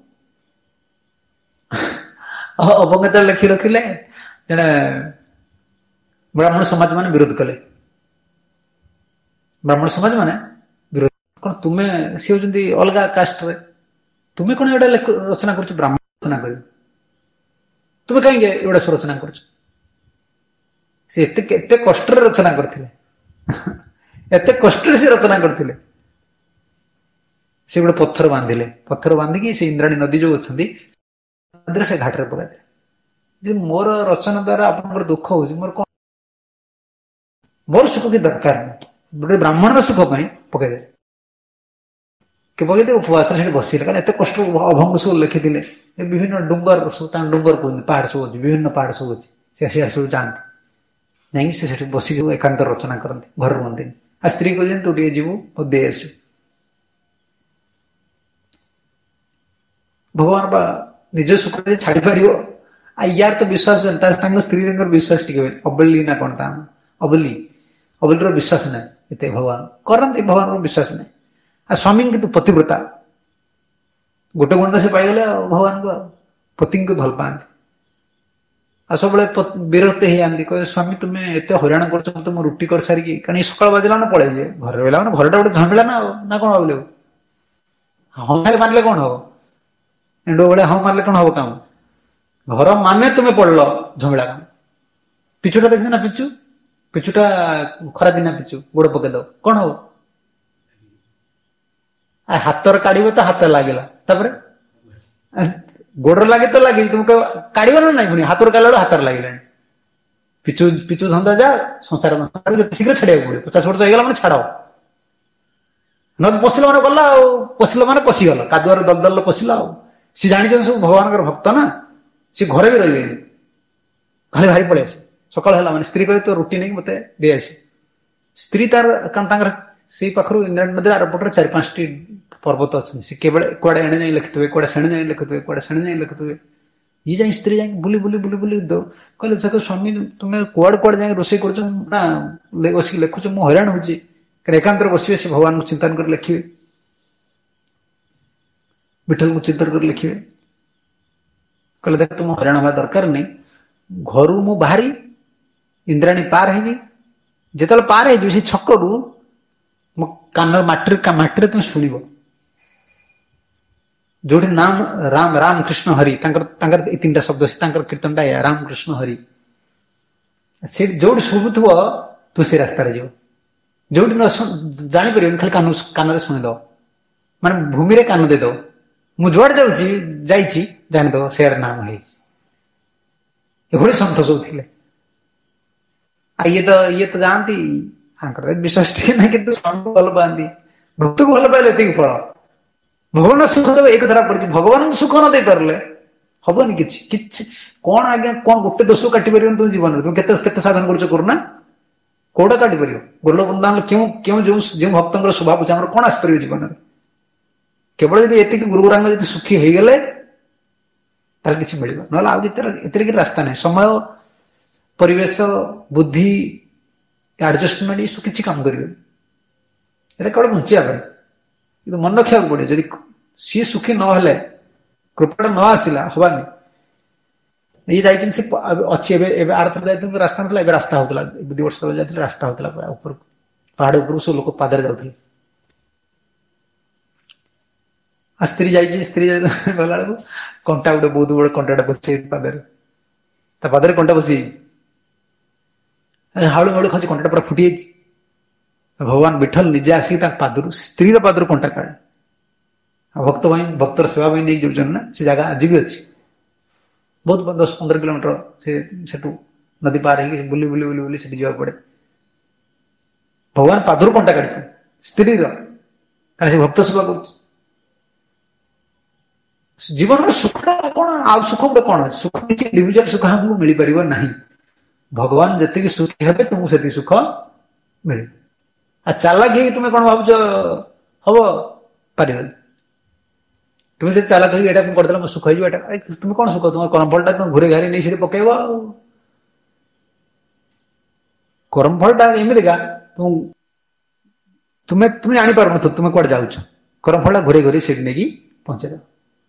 [SPEAKER 1] ଅଭଙ୍ଗ ଯେତେବେଳେ ଲେଖି ରଖିଲେ, ଜଣେ ବ୍ରାହ୍ମଣ ସମାଜ ମାନେ ବିରୋଧ କଲେ। ବ୍ରାହ୍ମଣ ସମାଜ ମାନେ ବିରୋଧ, କଣ ତୁମେ, ସିଏ ହଉଛନ୍ତି ଅଲଗା କାଷ୍ଟରେ, ତୁମେ କଣ ଏଗୁଡା ରଚନା କରୁଛ? ବ୍ରାହ୍ମଣ ରଚନା କରିବ, ତୁମେ କାହିଁକି ଏଗୁଡା ସବୁ ରଚନା କରୁଛ? ସେ ଏତେ ଏତେ କଷ୍ଟରେ ରଚନା କରିଥିଲେ, ଏତେ କଷ୍ଟରେ ସେ ରଚନା କରିଥିଲେ। ସେ ଗୋଟେ ପଥର ବାନ୍ଧିଲେ, ପଥର ବାନ୍ଧିକି ସେ ଇନ୍ଦ୍ରାଣୀ ନଦୀ ଯୋଉ ଅଛନ୍ତି ସେ ଘାଟରେ ପକାଇଦେଲେ। ଯେ ମୋର ରଚନା ଦ୍ଵାରା ଆପଣଙ୍କର ଦୁଃଖ ହଉଛି, ମୋର କଣ, ମୋର ସୁଖ କି ଦରକାର ନାହିଁ, ଗୋଟେ ବ୍ରାହ୍ମଣର ସୁଖ ପାଇଁ ପକେଇଦେଲେ। କେ ପକେଇଦେଲେ, ଉପବାସରେ ସେଠି ବସିଲେ। କାରଣ ଏତେ କଷ୍ଟ ଅଭଙ୍ଗ ସବୁ ଲେଖିଥିଲେ। ବିଭିନ୍ନ ଡୁଙ୍ଗର ସବୁ, ତାଙ୍କ ଡୁଙ୍ଗର କୁହନ୍ତି, ପାହାଡ ସବୁ ଅଛି, ବିଭିନ୍ନ ପାହାଡ ସବୁ ଅଛି। ସେ ସିଆଡେ ସବୁ ଯାଆନ୍ତି, ଯାଇକି ସେ ସେଠି ବସିକି ଏକାନ୍ତ ରଚନା କରନ୍ତି, ଘରେ ରୁହନ୍ତିନି। ଆଉ ସ୍ତ୍ରୀ କହିଛନ୍ତି ତୁ ଟିକେ ଯିବୁ ଦେଇ ଆସିବୁ। ଭଗବାନ ବା ନିଜ ସୁଖ ଛାଡି ପାରିବ? ଆଉ ୟାର ତ ବିଶ୍ୱାସ, ତାଙ୍କ ସ୍ତ୍ରୀଙ୍କର ବିଶ୍ୱାସ ଟିକେ ହୁଏ, ଅବଲ୍ଲୀ ନା କଣ ତା ଅବଲ୍ଲୀ, ଅବଲ୍ଲୀର ବିଶ୍ୱାସ ନାହିଁ ଏତେ ଭଗବାନ କରନ୍ତି, ଭଗବାନଙ୍କର ବିଶ୍ୱାସ ନାହିଁ। ଆଉ ସ୍ୱାମୀ କିନ୍ତୁ ପତିବ୍ରତା, ଗୋଟେ ଗୁଣ ତ ସେ ପାଇଗଲେ ଆଉ ଭଗବାନଙ୍କୁ, ଆଉ ପତିଙ୍କୁ ଭଲ ପାଆନ୍ତି। ଆଉ ସବୁବେଳେ ବିରକ୍ତ ହେଇଯାଆନ୍ତି, କହିବେ ସ୍ୱାମୀ ତୁମେ ଏତେ ହଇରାଣ କରୁଛ, ମତେ ମୁଁ ରୁଟି କରିସାରିକି, କାରଣ ଏଇ ସକାଳ ବାଜିଲା ମାନେ ପଳେଇଯିବେ, ଘରେ ରହିଲା ମାନେ ଘରଟା ଗୋଟେ ଝାମେଲା ନା, ଆଉ ନା କଣ ଭାବିଲେ? ହଁ ମାରିଲେ କଣ ହବ? ଏଣ୍ଡୁ ଭଳିଆ ହଁ ମାରିଲେ କଣ ହବ କାମ? ଘର ମାନେ ତୁମେ ପଡିଲ ଝମେଲା କାମ। ପିଛୁଟା ଦେଖିଛ ନା, ପିଛୁ ପିଛୁଟା ଖରା ଦିନ ପିଛୁ ଗୋଡ ପକେଇ ଦବ, କଣ ହବ? ହାତର କାଢିବ ତ ହାତ ଲାଗିଲା, ତାପରେ ଗୋଡର ଲାଗି ତ ଲାଗି, ତୁମେ କାଢିବ ନା ନାଇଁ? ପୁଣି ହାତର କାଢିଲା ବେଳକୁ ହାତରେ ଲାଗିଲାଣି। ପିଛୁ ପିଛୁ ଧନ୍ଦା ଯା, ସଂସାର ଯେତେ ଶୀଘ୍ର ଛାଡିବାକୁ ପଡିବ। ପଚାଶ ବର୍ଷ ହେଇଗଲା ମାନେ ଛାଡ, ନହେଲେ ପଶିଲ ମାନେ ଗଲା ଆଉ। ପଶିଲ ମାନେ ପଶିଗଲ, କାଦୁଆରେ ଦଲଦଲ ପଶିଲ ଆଉ। ସିଏ ଜାଣିଛନ୍ତି ସବୁ ଭଗବାନଙ୍କର ଭକ୍ତ ନା, ସିଏ ଘରେ ବି ରହିବେନି, ଘରେ ବାହାରି ପଳେଇ ଆସିବେ। ସକାଳ ହେଲା ମାନେ ସ୍ତ୍ରୀ କହେ ତୁ ରୁଟି ନେଇକି ମତେ ଦେଇ ଆସି। ସ୍ତ୍ରୀ ତାର, କାରଣ ତାଙ୍କର ସେଇ ପାଖରୁ ଇନ୍ଦ୍ରାଣୀ ନଦୀର ଆରପଟରେ ଚାରି ପାଞ୍ଚଟି ପର୍ବତ ଅଛନ୍ତି। ସେ କେବଳ କୁଆଡେ ଏଣେ ଯାଇ ଲେଖୁଥିବେ, କୁଆଡେ ସେଣେ ଯାଇ ଲେଖୁଥିବେ, କୁଆଡେ ସେଣେ ଯାଇ ଲେଖୁଥିବେ। ଇଏ ଯାଇ ସ୍ତ୍ରୀ ଯାଇକି ବୁଲି ବୁଲି ବୁଲି ବୁଲି କହିଲେ, ସ୍ୱାମୀ ତୁମେ କୁଆଡେ କୁଆଡେ ଯାଇକି ରୋଷେଇ କରୁଛ ନା ବସିକି ଲେଖୁଛ, ମୁଁ ହଇରାଣ ହଉଛି। କାରଣ ଏକାନ୍ତରେ ବସିବେ, ସେ ଭଗବାନଙ୍କୁ ଚିନ୍ତନ କରି ଲେଖିବେ, ବିଠଲଙ୍କୁ ଚିନ୍ତନ କରି ଲେଖିବେ। କହିଲେ ଦେଖ ତୁମ ହଇରାଣ ହବା ଦରକାର ନାହିଁ, ଘରୁ ମୁଁ ବାହାରି ଇନ୍ଦ୍ରାଣୀ ପାର ହେବି, ଯେତେବେଳେ ପାର ହେଇଯିବି ସେ ଛକରୁ ମୋ କାନର ମାଟିରେ ମାଟିରେ ତୁମେ ଶୁଣିବ ଯୋଉଠି ନାମ ରାମ ରାମ କୃଷ୍ଣ ହରି, ତାଙ୍କର ତାଙ୍କର ଏଇ ତିନିଟା ଶବ୍ଦ, ତାଙ୍କର କୀର୍ତ୍ତନଟା ଏଇଆ, ରାମ କୃଷ୍ଣ ହରି। ସେ ଯୋଉଠି ଶୁଭୁଥିବ ତୁ ସେ ରାସ୍ତାରେ ଯିବ, ଯୋଉଠି ନ ଜାଣିପାରିବନି, ଖାଲି କାନ କାନରେ ଶୁଣିଦବ, ମାନେ ଭୂମିରେ କାନ ଦେଇଦବ। ମୁଁ ଯୁଆଡେ ଯାଉଛି ଯାଇଛି ଜାଣିଦବ ସେଆର ନାମ ହେଇଛି। ଏଭଳି ସନ୍ଥ ସବୁ ଥିଲେ। ଆଉ ଇଏ ତ ଇଏ ତ ଯାଆନ୍ତି ତାଙ୍କର ବିଶ୍ୱାସ ଟିକେ ନାହିଁ, କିନ୍ତୁ ସ୍ୱାମୀକୁ ଭଲ ପାଆନ୍ତି, ଭକ୍ତକୁ ଭଲ ପାଇଲେ ଏତିକି ଫଳ। ଭଗବାନ ସୁଖ ଦେବେ ଏଇ କଥାଟା ପଡିଛି। ଭଗବାନଙ୍କୁ ସୁଖ ନ ଦେଇ ପାରିଲେ ହବନି କିଛି କିଛି କଣ ଆଜ୍ଞା କଣ ଗୋଟେ ଦୋଷ କାଟି ପାରିବନି ତୁମ ଜୀବନରେ? ତୁମେ କେତେ କେତେ ସାଧନ କରୁଛ କରୁନା, କୋଉଟା କାଟି ପାରିବ? ଗୋଲ ବୃନ୍ଦାବନ କେଉଁ କେଉଁ ଯୋଉ ଯେଉଁ ଭକ୍ତଙ୍କର ସ୍ୱଭାବ ଅଛି ଆମର କଣ ଆସିପାରିବ ଜୀବନରେ? କେବଳ ଯଦି ଏତିକି ଗୁରୁଗୁରାଙ୍କ ଯଦି ସୁଖୀ ହେଇଗଲେ ତାହେଲେ କିଛି ମିଳିବ, ନହେଲେ ଆଉ ଏଥିରେ ଏଥିରେ କିଛି ରାସ୍ତା ନାହିଁ। ସମୟ, ପରିବେଶ, ବୁଦ୍ଧି, ଆଡଜଷ୍ଟମେଣ୍ଟ ଏସବୁ କିଛି କାମ କରିବେନି। ଏଇଟା କେବଳ ବଞ୍ଚିବା ପାଇଁ, କିନ୍ତୁ ମନେ ରଖିବାକୁ ପଡିବ ଯଦି ସିଏ ସୁଖୀ ନହେଲେ, କୃପାଟା ନ ଆସିଲା ହବାନି। ଇଏ ଯାଇଛନ୍ତି ସେ ଅଛି ଏବେ ଏବେ ଆରଥର ଯାଇଥିଲେ ରାସ୍ତା ନଥିଲା, ଏବେ ରାସ୍ତା ହଉଥିଲା। ଦି ବର୍ଷ ତଳେ ଯାଇଥିଲେ ରାସ୍ତା ହଉଥିଲା ପୁରା ଉପରକୁ, ପାହାଡ ଉପରକୁ ସବୁ ଲୋକ ପାଦରେ ଯାଉଥିଲେ। ଆଉ ସ୍ତ୍ରୀ ଯାଇଛି, ସ୍ତ୍ରୀ ଗଲା ବେଳକୁ କଣ୍ଟା ଗୋଟେ ବହୁତ ବଡ କଣ୍ଟାଟା ବସିଯାଇଛି ପାଦରେ, ତା ପାଦରେ କଣ୍ଟା ବସିଯାଇଛି। ହାଳୁ ହାଳୁ ଖାଉଛି, କଣ୍ଟାଟା ପୁରା ଫୁଟିଯାଇଛି। ଭଗବାନ ବିଠଲ ନିଜେ ଆସିକି ତାଙ୍କ ପାଦରୁ, ସ୍ତ୍ରୀର ପାଦରୁ କଣ୍ଟା କାଢେ। ଆଉ ଭକ୍ତ ପାଇଁ ଭକ୍ତର ସେବା ପାଇଁ ନେଇକି ଯାଉଛନ୍ତି ନା, ସେ ଜାଗା ଆଜି ବି ଅଛି। ବହୁତ ଦଶ ପନ୍ଦର କିଲୋମିଟର ସେ ସେଠୁ ନଦୀ ପାର ହେଇକି ବୁଲି ବୁଲି ବୁଲି ବୁଲି ସେଠି ଯିବାକୁ ପଡେ। ଭଗବାନ ପାଦରୁ କଣ୍ଟା କାଢିଛନ୍ତି ସ୍ତ୍ରୀର, କାରଣ ସେ ଭକ୍ତ ସେବା କରୁଛି। ଜୀବନର ସୁଖଟା କଣ, ଆଉ ସୁଖ ଗୋଟେ କଣ ଅଛି? ସୁଖ କିଛି ଇଣ୍ଡିଭିଜୁଆଲ ସୁଖ ଆମକୁ ମିଳିପାରିବ ନାହିଁ। ଭଗବାନ ଯେତିକି ସୁଖୀ ହେବେ ତୁମକୁ ସେତିକି ସୁଖ ମିଳିବ। ଆଉ ଚାଲାକ ହେଇକି ତୁମେ କଣ ଭାବୁଛ ହବ? ପାରିବନି। ତୁମେ ସେ ଚାଲାକ ହେଇକି ଏଇଟା କରିଦେଲେ ମୋ ସୁଖ ହେଇଯିବ, ଏଟା ତୁମେ କଣ ସୁଖ? ତୁମ କର୍ମଫଳଟା ତୁମେ ଘୁରେ ଘାରି ନେଇ ସେଠି ପକେଇବ। ଆଉ କର୍ମଫଳଟା ଏମିତିକା ତୁମେ ତୁମେ ଜାଣିପାରୁନଥିବ ତୁମେ କୁଆଡେ ଯାଉଛ। କର୍ମଫଳଟା ଘୁରେ ଘୁରେ ସେଠି ନେଇକି ପହଞ୍ଚେଇଦେବ।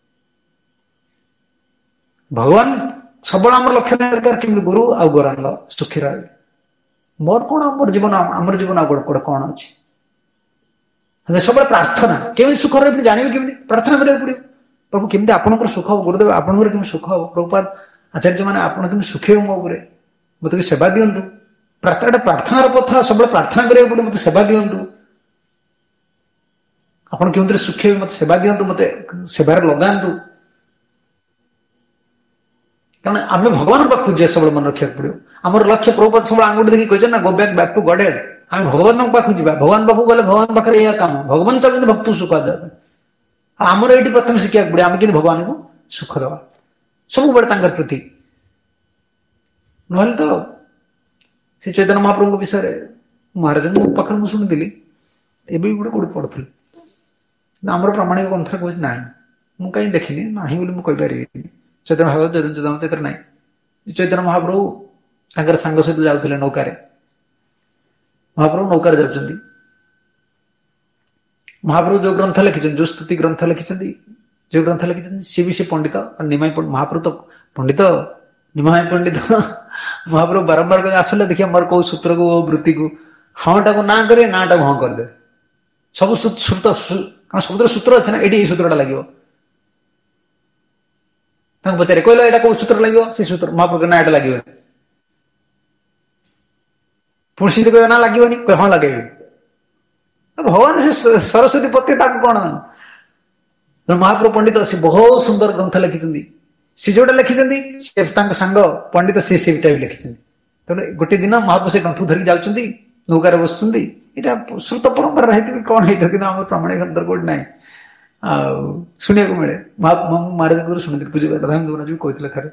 [SPEAKER 1] ଭଗବାନ ସବୁବେଳେ ଆମର ଲକ୍ଷ୍ୟ ଦରକାର କେମିତି ଗୁରୁ ଆଉ ଗୌରାଙ୍ଗ ସୁଖୀ ରହିବେ। ମୋର କଣ, ଆମର ଜୀବନ ଆମର ଜୀବନ ଆଉ ଗୋଟେ କଣ ଅଛି? ସବୁବେଳେ ପ୍ରାର୍ଥନା, କେମିତି ସୁଖ ରହିବେ ଜାଣିବେ କେମିତି? ପ୍ରାର୍ଥନା କରିବାକୁ ପଡିବ। ପ୍ରଭୁ କେମିତି ଆପଣଙ୍କର ସୁଖ ହବ, ଗୁରୁଦେବ ଆପଣଙ୍କର କେମିତି ସୁଖ ହବ, ପ୍ରଭୁପାଦ ଆଚାର୍ଯ୍ୟ ମାନେ ଆପଣ କେମିତି ସୁଖୀ ହେବେ ମୋ ଉପରେ, ମୋତେ ଟିକେ ସେବା ଦିଅନ୍ତୁ। ପ୍ରାର୍ଥନାଟା ପ୍ରାର୍ଥନାର ପଥ, ସବୁବେଳେ ପ୍ରାର୍ଥନା କରିବାକୁ ପଡିବ। ମୋତେ ସେବା ଦିଅନ୍ତୁ, ଆପଣ କେଉଁଥିରେ ସୁଖୀ ହେବେ ମୋତେ ସେବା ଦିଅନ୍ତୁ, ମୋତେ ସେବାରେ ଲଗାନ୍ତୁ। କାରଣ ଆମେ ଭଗବାନଙ୍କ ପାଖକୁ ଯିଏ ସବୁବେଳେ ମନେ ରଖିବାକୁ ପଡିବ। ଆମର ଲକ୍ଷ୍ୟ ପ୍ରଭୁପାଦ ସବୁବେଳେ ଆଙ୍ଗୁଠି ଦେଖି କହିଛନ୍ତି ନା, go back back to godhead. ଆମେ ଭଗବାନଙ୍କ ପାଖକୁ ଯିବା, ଭଗବାନ ପାଖକୁ ଗଲେ ଭଗବାନ ପାଖରେ ଏଇଆ କାମ। ଭଗବାନ ଚାହୁଁଛନ୍ତି ଭକ୍ତକୁ ସୁଖ ଦେବା ପାଇଁ। ଆମର ଏଇଠି ପ୍ରଥମେ ଶିଖିବାକୁ ପଡିବ ଆମେ କେମିତି ଭଗବାନଙ୍କୁ ସୁଖ ଦେବା, ସବୁବେଳେ ତାଙ୍କର ପ୍ରତି। ନହେଲେ ତ ସେ ଚୈତନ୍ୟ ମହାପ୍ରଭୁଙ୍କ ବିଷୟରେ ମହାରାଜଙ୍କ ପାଖରେ ମୁଁ ଶୁଣିଥିଲି, ଏବେ ବି ଗୋଟେ କୋଉଠି ପଢୁଥିଲି, ଆମର ପ୍ରାମାଣିକ ଗ୍ରନ୍ଥରେ କହୁଛି ନାହିଁ, ମୁଁ କାହିଁ ଦେଖିନି, ନାହିଁ ବୋଲି ମୁଁ କହିପାରିବିନି। ଚୈତନ୍ୟ ଭାଗବତ ଚୈତନ୍ୟ ଚୈତନ୍ୟ ଏଥିରେ ନାହିଁ। ଚୈତନ୍ୟ ମହାପ୍ରଭୁ ତାଙ୍କର ସାଙ୍ଗ ସହିତ ଯାଉଥିଲେ ନୌକାରେ, ମହାପ୍ରଭୁ ନୌକାରେ ଯାଉଛନ୍ତି। ମହାପ୍ରଭୁ ଯୋଉ ଗ୍ରନ୍ଥ ଲେଖିଛନ୍ତି, ଯୋଉ ସ୍ତୁତି ଗ୍ରନ୍ଥ ଲେଖିଛନ୍ତି, ଯୋଉ ଗ୍ରନ୍ଥ ଲେଖିଛନ୍ତି, ସିଏ ବି ସେ ପଣ୍ଡିତ। ନିମାଇ ମହାପ୍ରଭୁ ତ ପଣ୍ଡିତ, ନିମାଇ ପଣ୍ଡିତ। ମହାପ୍ରଭୁ ବାରମ୍ବାର କହି ଆସିଲେ ଦେଖିବା ମୋର କୋଉ ସୂତ୍ରକୁ ବୃତ୍ତିକୁ ହଁ ଟାକୁ ନା କରିବେ, ନା ଟାକୁ ହଁ କରିଦେବେ। ସବୁ ସୂତ୍ର, କାରଣ ସବୁଥିରେ ସୂତ୍ର ଅଛି ନା, ଏଇଠି ଏଇ ସୂତ୍ରଟା ଲାଗିବ। ତାଙ୍କୁ ପଚାରେ କହିଲ ଏଇଟା କୋଉ ସୂତ୍ର ଲାଗିବ, ସେ ସୂତ୍ର ମହାପ୍ରଭୁ ନା ଏଟା ଲାଗିବନି। ପୁଣି ସେମିତି କହିବେ ନା ଲାଗିବନି, କହିବେ ହଁ ଲଗେଇବେ। ଭଗବାନ ସେ ସରସ୍ୱତୀ ପତି, ତାକୁ କଣ? ମହାପ୍ରଭୁ ପଣ୍ଡିତ, ସେ ବହୁତ ସୁନ୍ଦର ଗ୍ରନ୍ଥ ଲେଖିଛନ୍ତି। ସେ ଯୋଉଟା ଲେଖିଛନ୍ତି ସେ ତାଙ୍କ ସାଙ୍ଗ ପଣ୍ଡିତ ସେ ସେଇଟା ବି ଲେଖିଛନ୍ତି। ତେଣୁ ଗୋଟେ ଦିନ ମହାପ୍ରଭୁ ସେ ଗ୍ରନ୍ଥକୁ ଧରିକି ଯାଉଛନ୍ତି, ନୌକାରେ ବସୁଛନ୍ତି। ଏଇଟା ଶ୍ରୁତ ପରମ୍ପରା ହେଇଥିବ କଣ ହେଇଥିବ, କିନ୍ତୁ ଆମର ପ୍ରମାଣିକ ଗ୍ରନ୍ଥ କୋଉଠି ନାହିଁ। ଆଉ ଶୁଣିବାକୁ ମିଳେ, ମହାରାଜ ଶୁଣିଥିଲି, ପୂଜ୍ୟ ରାଧାନନ୍ଦ ମହାରାଜ ବି କହିଥିଲେ ଥରେ।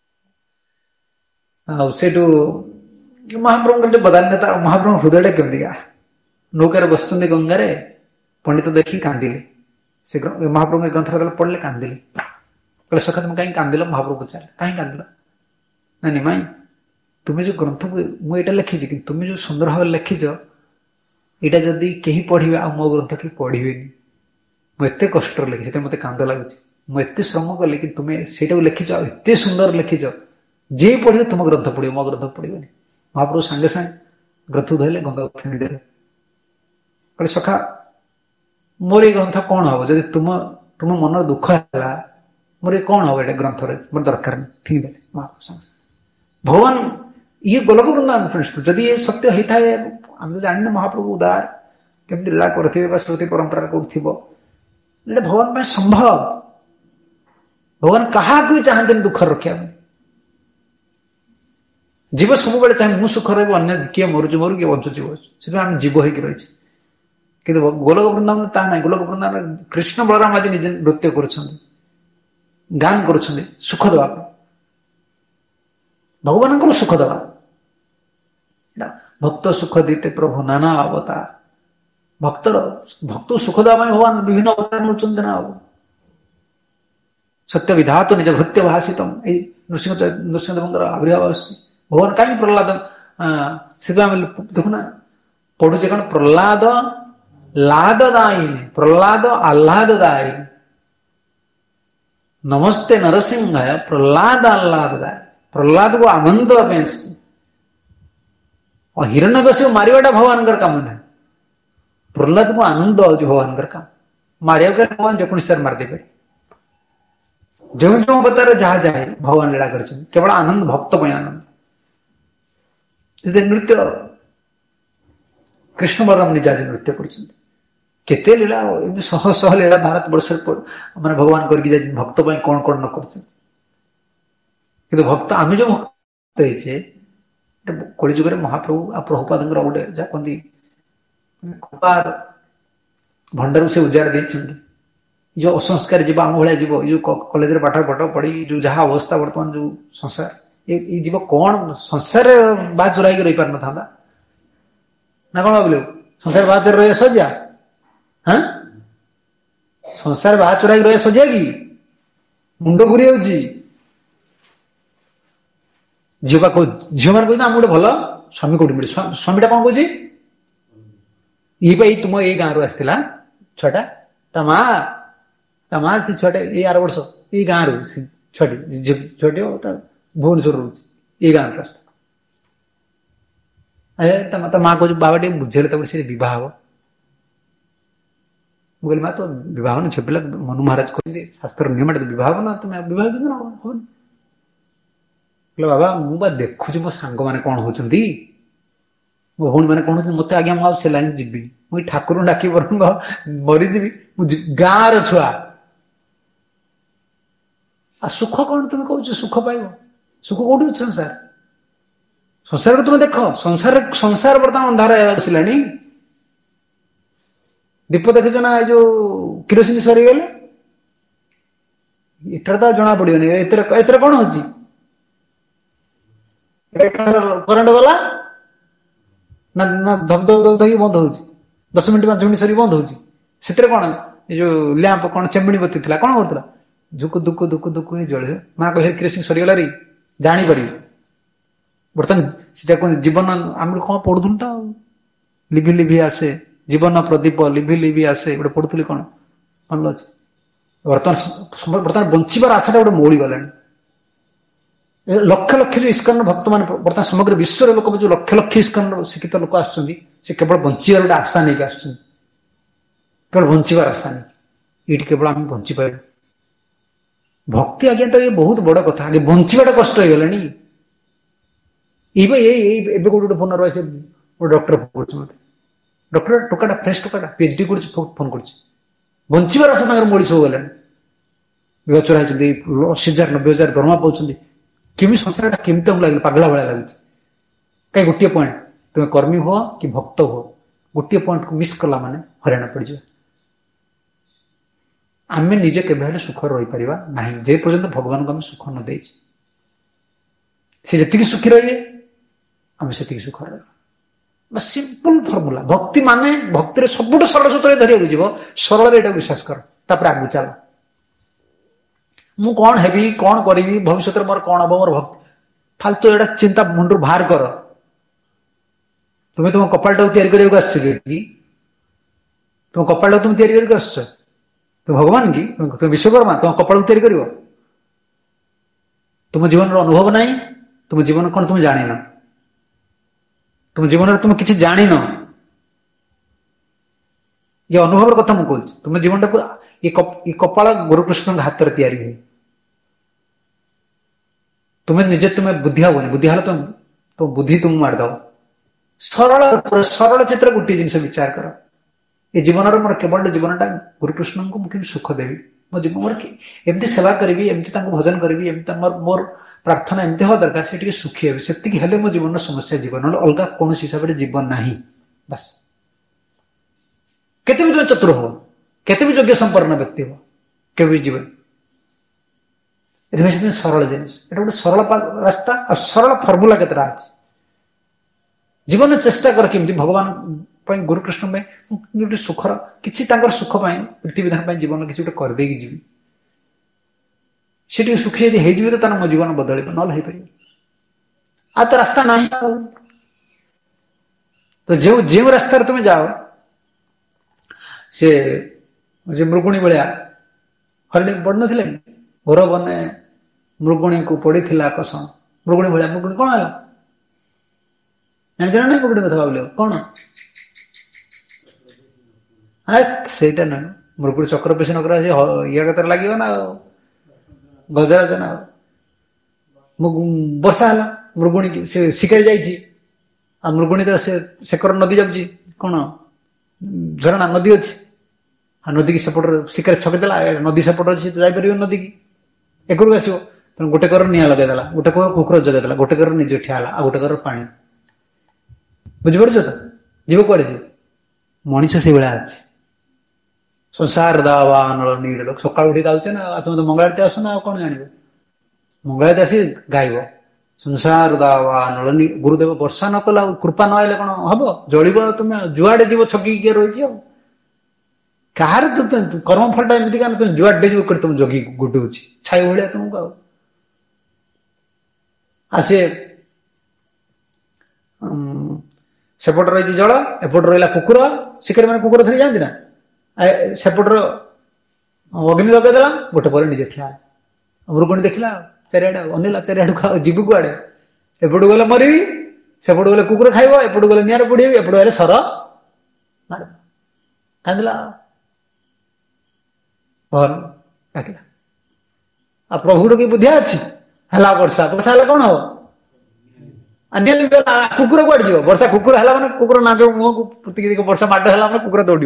[SPEAKER 1] ଆଉ ସେଇଠୁ ମହାପ୍ରଭୁଙ୍କର ଟିକେ ବଦାନ୍ୟତା, ମହାପ୍ରଭୁଙ୍କ ହୃଦୟଟା କେମିତିକା। ନୌକାରେ ବସୁଛନ୍ତି ଗଙ୍ଗାରେ, ପଣ୍ଡିତ ଦେଖିକି କାନ୍ଦିଲେ। ସେ ମହାପ୍ରଭୁଙ୍କ ଗ୍ରନ୍ଥରେ ଯେତେବେଳେ ପଢିଲେ କାନ୍ଦିଲେ। କହିଲେ ସଖା ତୁମେ କାହିଁକି କାନ୍ଦିଲ? ମହାପ୍ରଭୁ ପଚାରିଲେ କାହିଁକି କାନ୍ଦିଲ? ନା ନିମାଇଁ, ତୁମେ ଯୋଉ ଗ୍ରନ୍ଥକୁ, ମୁଁ ଏଇଟା ଲେଖିଛି, କିନ୍ତୁ ତୁମେ ଯୋଉ ସୁନ୍ଦର ଭାବରେ ଲେଖିଛ, ଏଇଟା ଯଦି କେହି ପଢିବେ ଆଉ ମୋ ଗ୍ରନ୍ଥ କେହି ପଢିବେନି। ମୁଁ ଏତେ କଷ୍ଟରେ ଲେଖିଛି, ସେଥିପାଇଁ ମତେ କାନ୍ଦ ଲାଗୁଛି। ମୁଁ ଏତେ ଶ୍ରମ କଲି, କିନ୍ତୁ ତୁମେ ସେଇଟାକୁ ଲେଖିଛ, ଆଉ ଏତେ ସୁନ୍ଦର ଲେଖିଛ, ଯିଏ ପଢିବ ତୁମ ଗ୍ରନ୍ଥ ପଢିବ, ମୋ ଗ୍ରନ୍ଥ ପଢିବନି। ମହାପ୍ରଭୁ ସାଙ୍ଗେ ସାଙ୍ଗେ ଗ୍ରନ୍ଥକୁ ଧରିଲେ, ଗଙ୍ଗାକୁ ଫିଙ୍ଗିଦେଲେ। କହିଲେ ସଖା, ମୋର ଏଇ ଗ୍ରନ୍ଥ କଣ ହବ? ଯଦି ତୁମ ତୁମ ମନର ଦୁଃଖ ହେଲା, ମୋର ଏ କଣ ହବ? ଏଇଟା ଗ୍ରନ୍ଥରେ ମୋର ଦରକାର ନାହିଁ, ଫିଙ୍ଗିଦେଲେ ମହାପ୍ରଭୁ ସାଙ୍ଗେ ସାଙ୍ଗେ। ଭଗବାନ ଇଏ ଗୋଲକ ବୃନ୍ଦାବନ ପ୍ରିନ୍ସିପଲ। ଯଦି ଏ ସତ୍ୟ ହେଇଥାଏ, ଆମେ ତ ଜାଣିନେ ମହାପ୍ରଭୁ ଉଦାର କେମିତି ଲୀଳା କରିଥିବେ, ବା ଶ୍ରୁତି ପରମ୍ପରା କୋଉଠି ଥିବ, ଏଇଟା ଭଗବାନ ପାଇଁ ସମ୍ଭବ। भगवान क्या चाहते दुख रखा जीव सब चाहे मु सुख रही किए मरुचु मरु किए बचुची बचु आम जीव हो रही कि गोलक वृंदावन ता ना गोलक वृंदावन कृष्ण बलराम आज निजे नृत्य कर गान कर सुख दवा भगवान सुख दवा भक्त सुख दीते प्रभु नाना अवतार भक्तर भक्त सुख दवा भगवान विभिन्न अवतार नौचंद ना सत्य विधात निज भृत्य भाषित नृसिंह नृसिंहदेव आविर्भाव भगवान कहीं प्रहलाद से देखुना पढ़ुचे कौन प्रहलाद लाददायिनी प्रहलाद आह्लाददायिनी नमस्ते नरसिंह प्रहलाद आह्लाददाय प्रहलाद को आनंद और हिरण्यकशिपु मारिवाटा भगवान काम ना प्रहलाद को आनंद आज भगवान काम मारिया भगवान जेकोसी सार मारदे पारे जो जो अवतार जहाँ जाए भगवान लीला कर केवल आनंद भक्त आनंद नृत्य कृष्ण बलराम निज आज नृत्य करते लीला शह शह लीला भारत वर्ष मैंने भगवान करके भक्त कौन कौन न कर भक्त आम जो भक्त कलिजुग महाप्रभु आ प्रभुपाद गोटे जहाँ कहती कृपार भंडार से उजाड़ देती जो असंस्कार जीव आम भाया जीव जो कॉलेज पाठ पाठ पढ़ी जो जहाँ अवस्था बर्तमान जो संसार ये जीव कौन संसार बात चुराई रही पार ना ना कौन भाविल संसार बात चुरा रही सजा हाँ संसार बात चुराई रही सजा कि मुंड घूरी जाऊँगी झील झील मैंने कहते आम गोटे भल स्वामी कौटी मिले स्वामीटा कौन कहे ये तुम ये गाँव रू आसला छुआटा ता माँ ता माँ से छुआटे ये आर वर्ष ये गाँव रू छुआटी छुआटी भुवनेश्वर रोज ये गाँव रास्ता माँ कह बाबा टे बुझेले से बह मुझे माँ तो बह न झील मनु महाराज कहते शास्त्र नियम बह ना तुम बह हम बाबा मुझे देखुची मो सांग मैंने कौन होती मो भौणी मैंने कौन होती मत आज्ञा मुझे से लाइन जीवी मुझे ठाकुर डाक बर मरीजी गाँव छुआ आ सुख कौन तुम कह सुख पाइब सुख कौटी अच्छे संसार संसार को तुम देख संसार संसार बर्तमान अंधार आसला दीप देखीच ना जो किरोसिन सरीगले इटर तो जना पड़ोनी एतर कौन हो करंट गला ना ना धप धप धप धप बंद हो दस मिनट पांच मिनट सरी बंद हो कौन जो लैंप कौन चेमिणी बती थी कौन करता दुख दुख दुख दुख जल माँ कह किरोसिन सरीगला रे जापर बर्तमान से जीवन आम कौन पढ़ुल तो लिभि लिभि आसे जीवन प्रदीप लिभि लिभि आसे गोटे पढ़ुली कौन मन अच्छे बर्तमान बर्तमान बचार आशाटा गोटे मौली गला लक्ष लक्ष जो इस्कन भक्त मान बर्तमान समग्र विश्व लोक जो लक्ष लक्ष इस्कन शिक्षित लोक आसुच्च केवल बचार गोटे आशा नहीं आस केवल बचार आशा नहीं ये केवल आम बची पार भक्ति आज्ञा तो ये बहुत बड़ कथा आगे बचाटा कष्ट हो गला ये गोटे फोन रही डॉक्टर फोन कर डॉक्टर टोकाटा फ्रेश टोकाटा पीएचडी कर फोन कर बचार आशा तक मरीज हो गला चुरा अशी हजार नब्बे हजार दरमा पाँच केमी संसार केमी लगे पगला भाया लगे कहीं गोटे पॉइंट तुम्हें कर्मी हो कि भक्त हो गोटे पॉइंट को मिस कला माने हराण पड़ जाए आम निजे के सुख रही पार ना जे पर्यंत भगवान को आम सुख न दे सी जी सुखी रही आम से सुख रहा सिंपल फर्मुला भक्ति माने भक्ति सब सरल सूत्र धरिया जीव सरल यहाँ विश्वास कर तापर आगू चल मु कौन हेबी कौन करी भविष्य मोर कौन हम मोर भक्ति फालतू एटा चिंता मुंडू बाहर कर तुम्हें तुम कपाल टाक तैयारी आस तुम कपाल तुम तैयारी आस तुम भगवान की तुम विश्वकर्मा तुम कपाल तैयारी कर तुम जीवन अनुभव ना तुम जीवन कौन तुम जान तुम जीवन तुम किसी जान ये अनुभव कथा मुझे कहूँ तुम जीवन टाक ये कपाल गुरुकृष्ण हाथ में तैयारी हुए तुम्हें निजे तुम्हें बुद्धि हबनी बुद्धि हेल्ला तुम तो बुद्धि तुम मारद सरल सरल चित्र गोटे जिन विचार कर ये जीवन मोर केवल जीवनटा गुरुकृष्ण को मुझे सुख देवी मो जीवन मोर एमती सेवा करी एमती भजन करी एमती मोर प्रार्थना एमती हवा दरकार से सुखी हे से हेल्ले मो जीवन समस्या जीवन ना अलग कौन हिसाब से जीवन ना बस केते भी तुम चतुर हो केते भी योग्य संपन्न व्यक्ति हो के जीवन ये सरल जिनिस ये गोटे सरल रास्ता और सरल फर्मुला केतरा अच्छे जीवन चेष्टा कर केमती भगवान गुरुकृष्ण में गोटे सुखर किसी सुख प्रीतिविधान जीवन किसी गोटे करदे जीवी से सुखी यदि हो तो तार मो जीवन बदल ना पार आ तो रास्ता ना तो जो जो रास्ता तुम जाओ से मृगुणी भाया हरिणी पड़ न घोर बने मृगुणी को पड़ी कसण मृगुणी भाया मृगुणी कौन है जान ना मृगुणी कथा भाव कौन सेटा ना मृगुणी चक्र पेश नक या कतर लगे ना गजराज ना वर्षा है मृगुणी की से शिकारी जाइए आ मृगुणी तो से सेकर नदी जाऊँगी कौन झरणा नदी अच्छी हाँ नदी की सेपट शिकार छकेदेला नदी सेपट अच्छी तो जापर नदी की एक आसो तेना गोटे कर निआ लगेदेला गोटे कर कुकुर जगेदेला गोटे कर निज ठियाला आ गोटे कर पानी बुझीपार तो जीव कड़े से मनीष से भाया अच्छे संसार दावा नल नीड़ लोक सकाल उठी गाचे ना तुम तो मंगलारती आस ना कौन जान मंगलारती आसी गायब संसार दावा नल गुरुदेव वर्षा न कला कृपा न आइले कौन हम जलिब तुम जुआड़े जीव छकी किए रही कहार कर्मफलटा एमती का तुम जुआडे जीव तुम जगी गुडे छाई भाया तुमको आसे सेपट रही जल एपट रहा कुकुर शिकारी मैंने कुकुर धरी जाती ना सेपटर अग्नि लगेदेला गोटे पर निजे ठिया मृगुणी देखला चारिआडे अनेला चारिआडू जीव कुआड़े एपटू गले मरी सेपटू गले कुकुर खाइब एपटू गले निआर पड़ी एपटू गले सर मार कांदला भर डाकिला आ प्रभु की बुद्धि अच्छी है वर्षा वर्षा है कौन हम कुकुर कुआड़े जीव वर्षा कुकुर है मैंने कुकुर नाच मुह को पुतिक वर्षा माड है मैंने कुकुर दौड़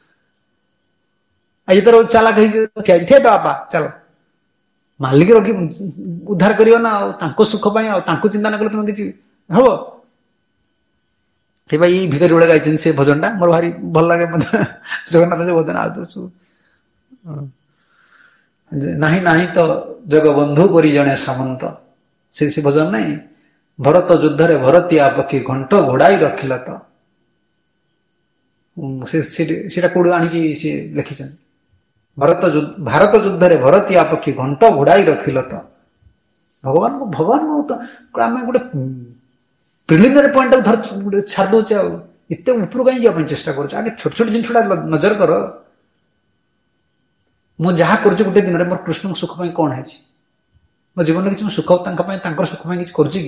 [SPEAKER 1] ये तो चालाक ठे तो आपा चलो मालिक रखी उद्धार करियो ना सुख चिंता न कले तुम कि हम ये भिखारी गुड़ा गाई से भजन टा मोर भारी भल लगे जगन्नाथ से भजन आ नहीं नहीं तो जगबंधु परी जड़े सामंत से से भजन नहीं भरत युद्ध रे भरतिया पक्षी घंट घोड़ाई रखिल तो से कौड़ आणिकी सी लिखी भरत भारत युद्ध रे भरतिया पक्षी घंट घोड़ाई रखिल तो भगवान को भगवान को आम गोटे प्रिलिमिनरी पॉइंट धर छाड़ दौचे आते ऊपर कहीं जावाई चेष्टा कर आगे छोट छोट जिन नजर कर मुझे जहाँ कर गोटे दिन में मोर कृष्ण सुख कौन है मो जीवन में किसी सुख सुख कि कर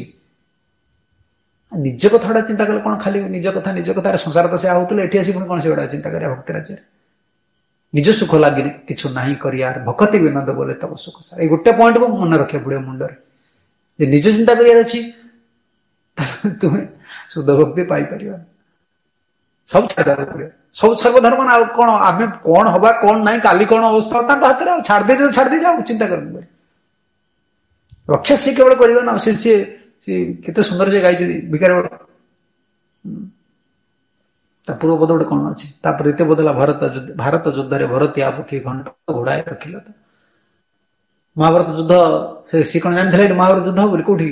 [SPEAKER 1] निज कथा चिंता कले कौन खाली निज कथा निज कथा संसार तो से आउले एटी आसी कौन से गुड़ा चिंता करा भक्ति राज्य निज सुख लगे किछु ना कर भक्ति विनोद बोले तब सुख सार ये गोटे पॉइंट को मन रखे पड़े मुंडे निज चिंता कर तुम्हें शुद्ध भक्ति पाइपर सब छाड़ पड़े सब सर्वधर्म ना कौन आम कौन हवा कौन ना काली कौन अवस्था हाथ में छाड़ दे छाड़ दे जाओ चिंता कर रक्षा सी केवल कर ना सी सी केते सुंदर से गाई भिखारी पूर्व पद गोटे कौन अच्छी रीते बदला भारत भारत युद्ध रे भरतिया पक्षी घंट घोड़ाए रखिल तो महाभारत युद्ध से सी कौन जानी महाभारत युद्ध बोली कौटी